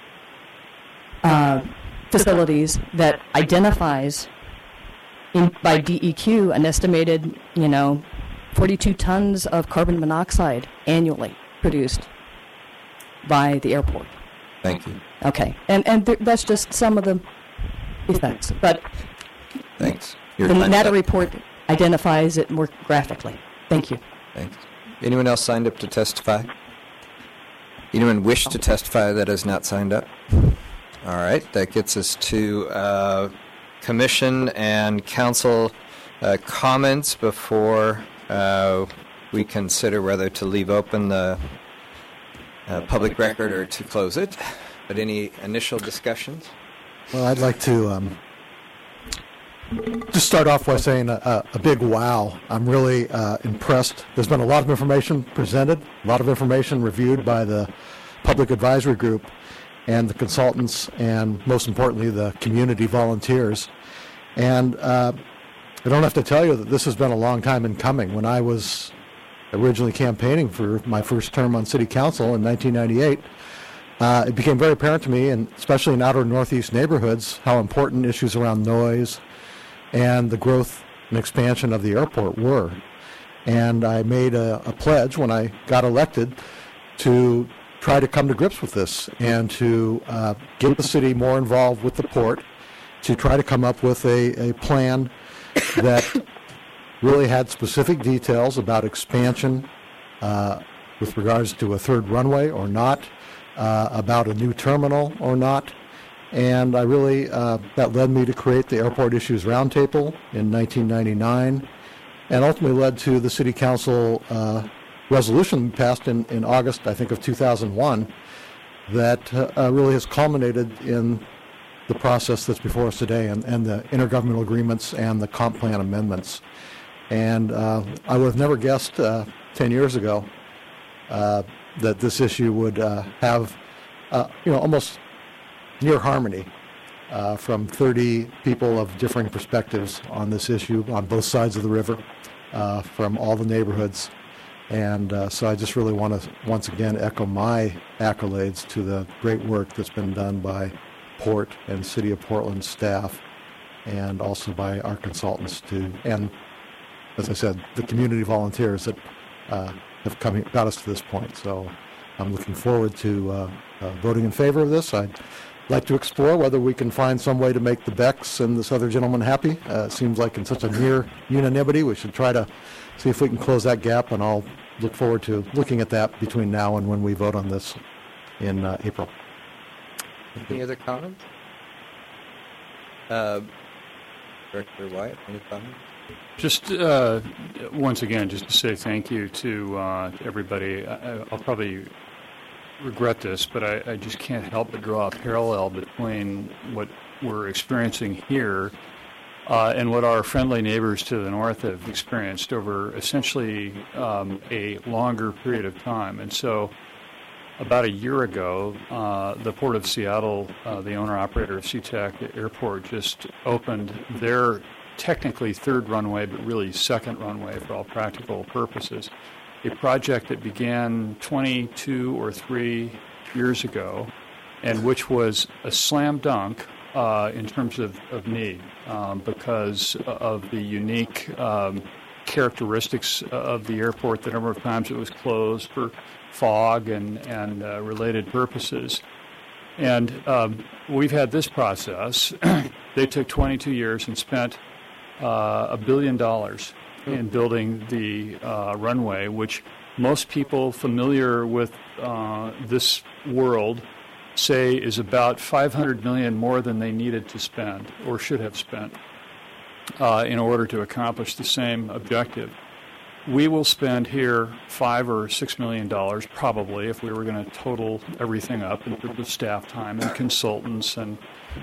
facilities that identifies by DEQ an estimated, 42 tons of carbon monoxide annually produced by the airport. Thank you. Okay, and that's just some of the effects, but thanks. The NATA report identifies it more graphically. Thank you. Thanks. Anyone else signed up to testify? Anyone wish to testify that has not signed up? All right, that gets us to commission and council comments before we consider whether to leave open the public record or to close it. But any initial discussions? Well, I'd like to just start off by saying a big wow. I'm really impressed. There's been a lot of information presented, a lot of information reviewed by the Public Advisory Group and the consultants, and most importantly, the community volunteers. And I don't have to tell you that this has been a long time in coming. When I was originally campaigning for my first term on city council in 1998, it became very apparent to me, and especially in outer northeast neighborhoods, how important issues around noise and the growth and expansion of the airport were. And I made a pledge when I got elected to try to come to grips with this and to get the city more involved with the port, to try to come up with a plan that really had specific details about expansion with regards to a third runway or not, about a new terminal or not. And I really, that led me to create the Airport Issues Roundtable in 1999, and ultimately led to the City Council resolution passed in August, I think, of 2001, that really has culminated in the process that's before us today, and the intergovernmental agreements and the comp plan amendments. And I would have never guessed 10 years ago that this issue would have, almost near harmony from 30 people of differing perspectives on this issue on both sides of the river, from all the neighborhoods. And so I just really want to once again echo my accolades to the great work that's been done by Port and City of Portland staff, and also by our consultants and as I said, the community volunteers that have got us to this point. So I'm looking forward to voting in favor of this. I'd like to explore whether we can find some way to make the Becks and this other gentleman happy. It seems like in such a near unanimity, we should try to see if we can close that gap, and I'll look forward to looking at that between now and when we vote on this in April. Any other comments? Director Wyatt, any comments? Just once again, just to say thank you to everybody. I'll probably regret this, but I just can't help but draw a parallel between what we're experiencing here and what our friendly neighbors to the north have experienced over essentially a longer period of time. And so about a year ago, the Port of Seattle, the owner-operator of SeaTac Airport, just opened their technically third runway, but really second runway for all practical purposes. A project that began 22 or 3 years ago, and which was a slam dunk in terms of need because of the unique characteristics of the airport, the number of times it was closed for fog and related purposes. And we've had this process. They took 22 years and spent $1 billion in building the runway, which most people familiar with this world say is about $500 million more than they needed to spend or should have spent in order to accomplish the same objective. We will spend here $5 or $6 million probably if we were going to total everything up in terms of staff time and consultants and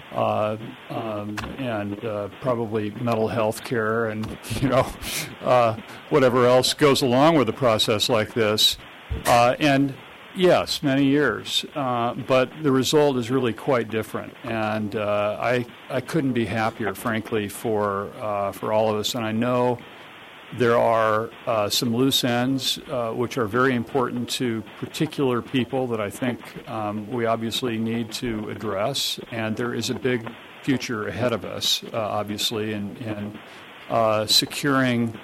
probably mental health care and whatever else goes along with a process like this. And yes, many years, but the result is really quite different. And I couldn't be happier, frankly, for all of us. And I know there are some loose ends which are very important to particular people that I think we obviously need to address. And there is a big future ahead of us, obviously, in securing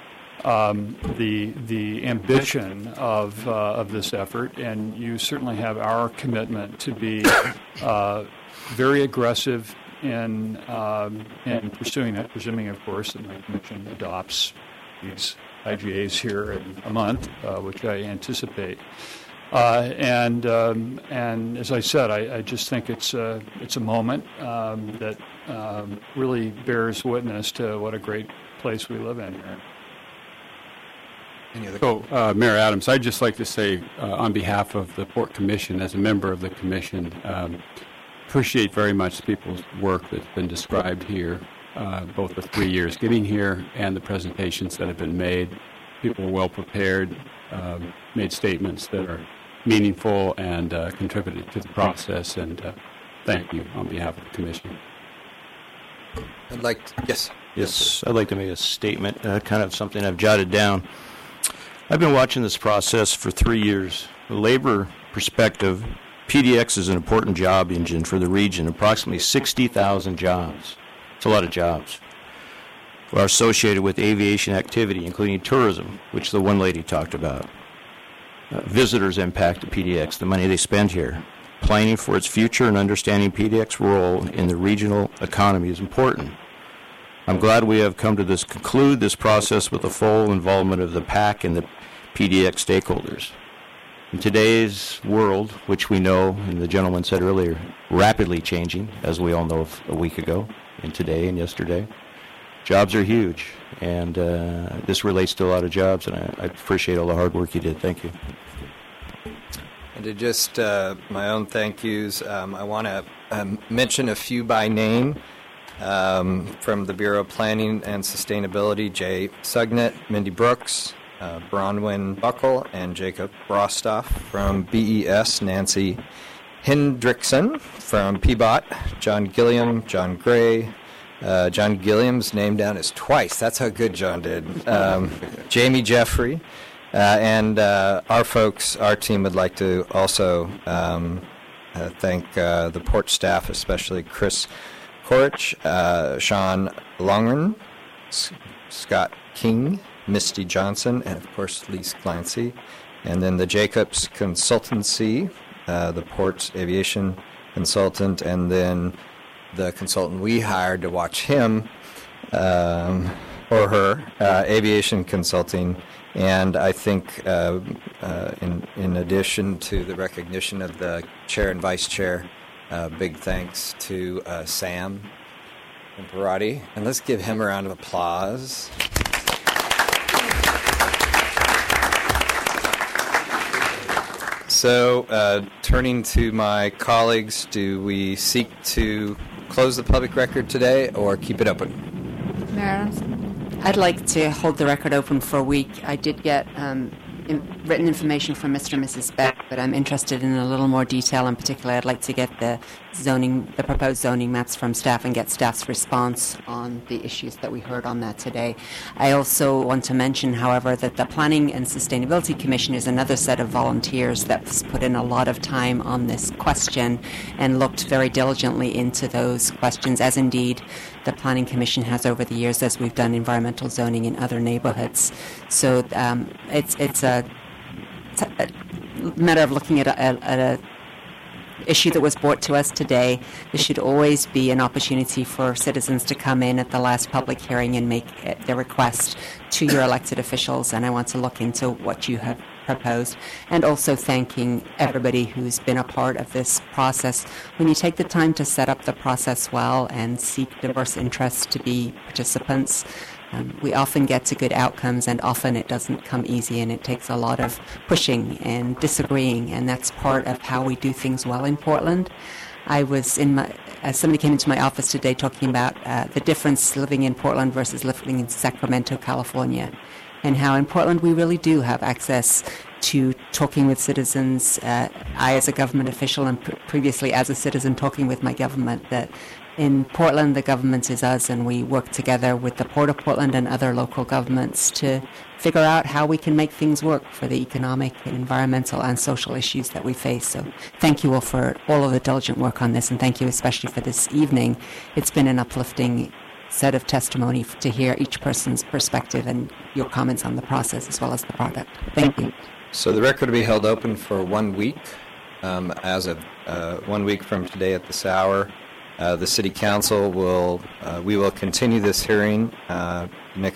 the ambition of this effort. And you certainly have our commitment to be very aggressive in pursuing that, presuming, of course, that my commission adopts these IGAs here in a month, which I anticipate. And as I said, I just think it's a moment that really bears witness to what a great place we live in here. So, Mayor Adams, I'd just like to say on behalf of the Port Commission, as a member of the Commission, appreciate very much people's work that's been described here. Both the 3 years getting here and the presentations that have been made. People were well prepared, made statements that are meaningful and contributed to the process, and thank you on behalf of the Commission. I'd like to, Yes, I'd like to make a statement, kind of something I've jotted down. I've been watching this process for 3 years. From a labor perspective, PDX is an important job engine for the region, approximately 60,000 jobs. It's a lot of jobs are associated with aviation activity, including tourism, which the one lady talked about. Visitors impact the PDX, the money they spend here. Planning for its future and understanding PDX's role in the regional economy is important. I'm glad we have come to conclude this process with the full involvement of the PAC and the PDX stakeholders. In today's world, which we know, and the gentleman said earlier, rapidly changing, as we all know a week ago, and today and yesterday, jobs are huge, and this relates to a lot of jobs, and I appreciate all the hard work you did. Thank you. And to just my own thank yous, I want to mention a few by name from the Bureau of Planning and Sustainability: Jay Sugnet, Mindy Brooks, Bronwyn Buckle, and Jacob Rostoff. From BES, Nancy Hendrickson. From PBOT, John Gilliam, John Gray. John Gilliam's name down is twice. That's how good John did. Jamie Jeffrey. And our team would like to also thank the port staff, especially Chris Korich, Sean Longren, Scott King, Misty Johnson, and of course Lise Clancy. And then the Jacobs Consultancy, the Ports Aviation consultant, and then the consultant we hired to watch him or her, Aviation Consulting. And I think in addition to the recognition of the chair and vice chair, big thanks to Sam Imperati. And let's give him a round of applause. So, turning to my colleagues, do we seek to close the public record today or keep it open? Mayor Adams? I'd like to hold the record open for a week. I did get written information from Mr. and Mrs. Beck, but I'm interested in a little more detail. In particular, I'd like to get the proposed zoning maps from staff and get staff's response on the issues that we heard on that today. I also want to mention, however, that the Planning and Sustainability Commission is another set of volunteers that's put in a lot of time on this question and looked very diligently into those questions, as indeed the Planning Commission has over the years, as we've done environmental zoning in other neighborhoods. So it's a matter of looking at a issue that was brought to us today. There should always be an opportunity for citizens to come in at the last public hearing and make their request to your elected officials, and I want to look into what you have proposed, and also thanking everybody who's been a part of this process. When you take the time to set up the process well and seek diverse interests to be participants, we often get to good outcomes, and often it doesn't come easy, and it takes a lot of pushing and disagreeing, and that's part of how we do things well in Portland. I was somebody came into my office today talking about the difference living in Portland versus living in Sacramento, California, and how in Portland we really do have access to talking with citizens. I, as a government official, and previously as a citizen talking with my government, that in Portland, the government is us, and we work together with the Port of Portland and other local governments to figure out how we can make things work for the economic and environmental and social issues that we face. So thank you all for all of the diligent work on this, and thank you especially for this evening. It's been an uplifting set of testimony to hear each person's perspective and your comments on the process as well as the product. Thank you. So the record will be held open for 1 week. As of 1 week from today at this hour, the City Council we will continue this hearing. The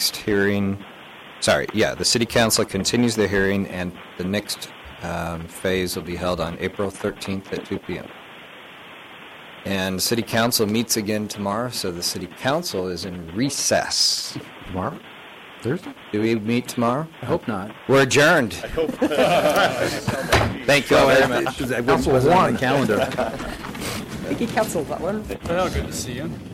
City Council continues the hearing, and the next phase will be held on April 13th at 2 p.m. And the City Council meets again tomorrow, so the City Council is in recess. Tomorrow? Thursday? Do we meet tomorrow? I hope not. We're adjourned. I hope. Thank you all very much. Council was on the calendar. Thank you, Council Butler. Well, good to see you.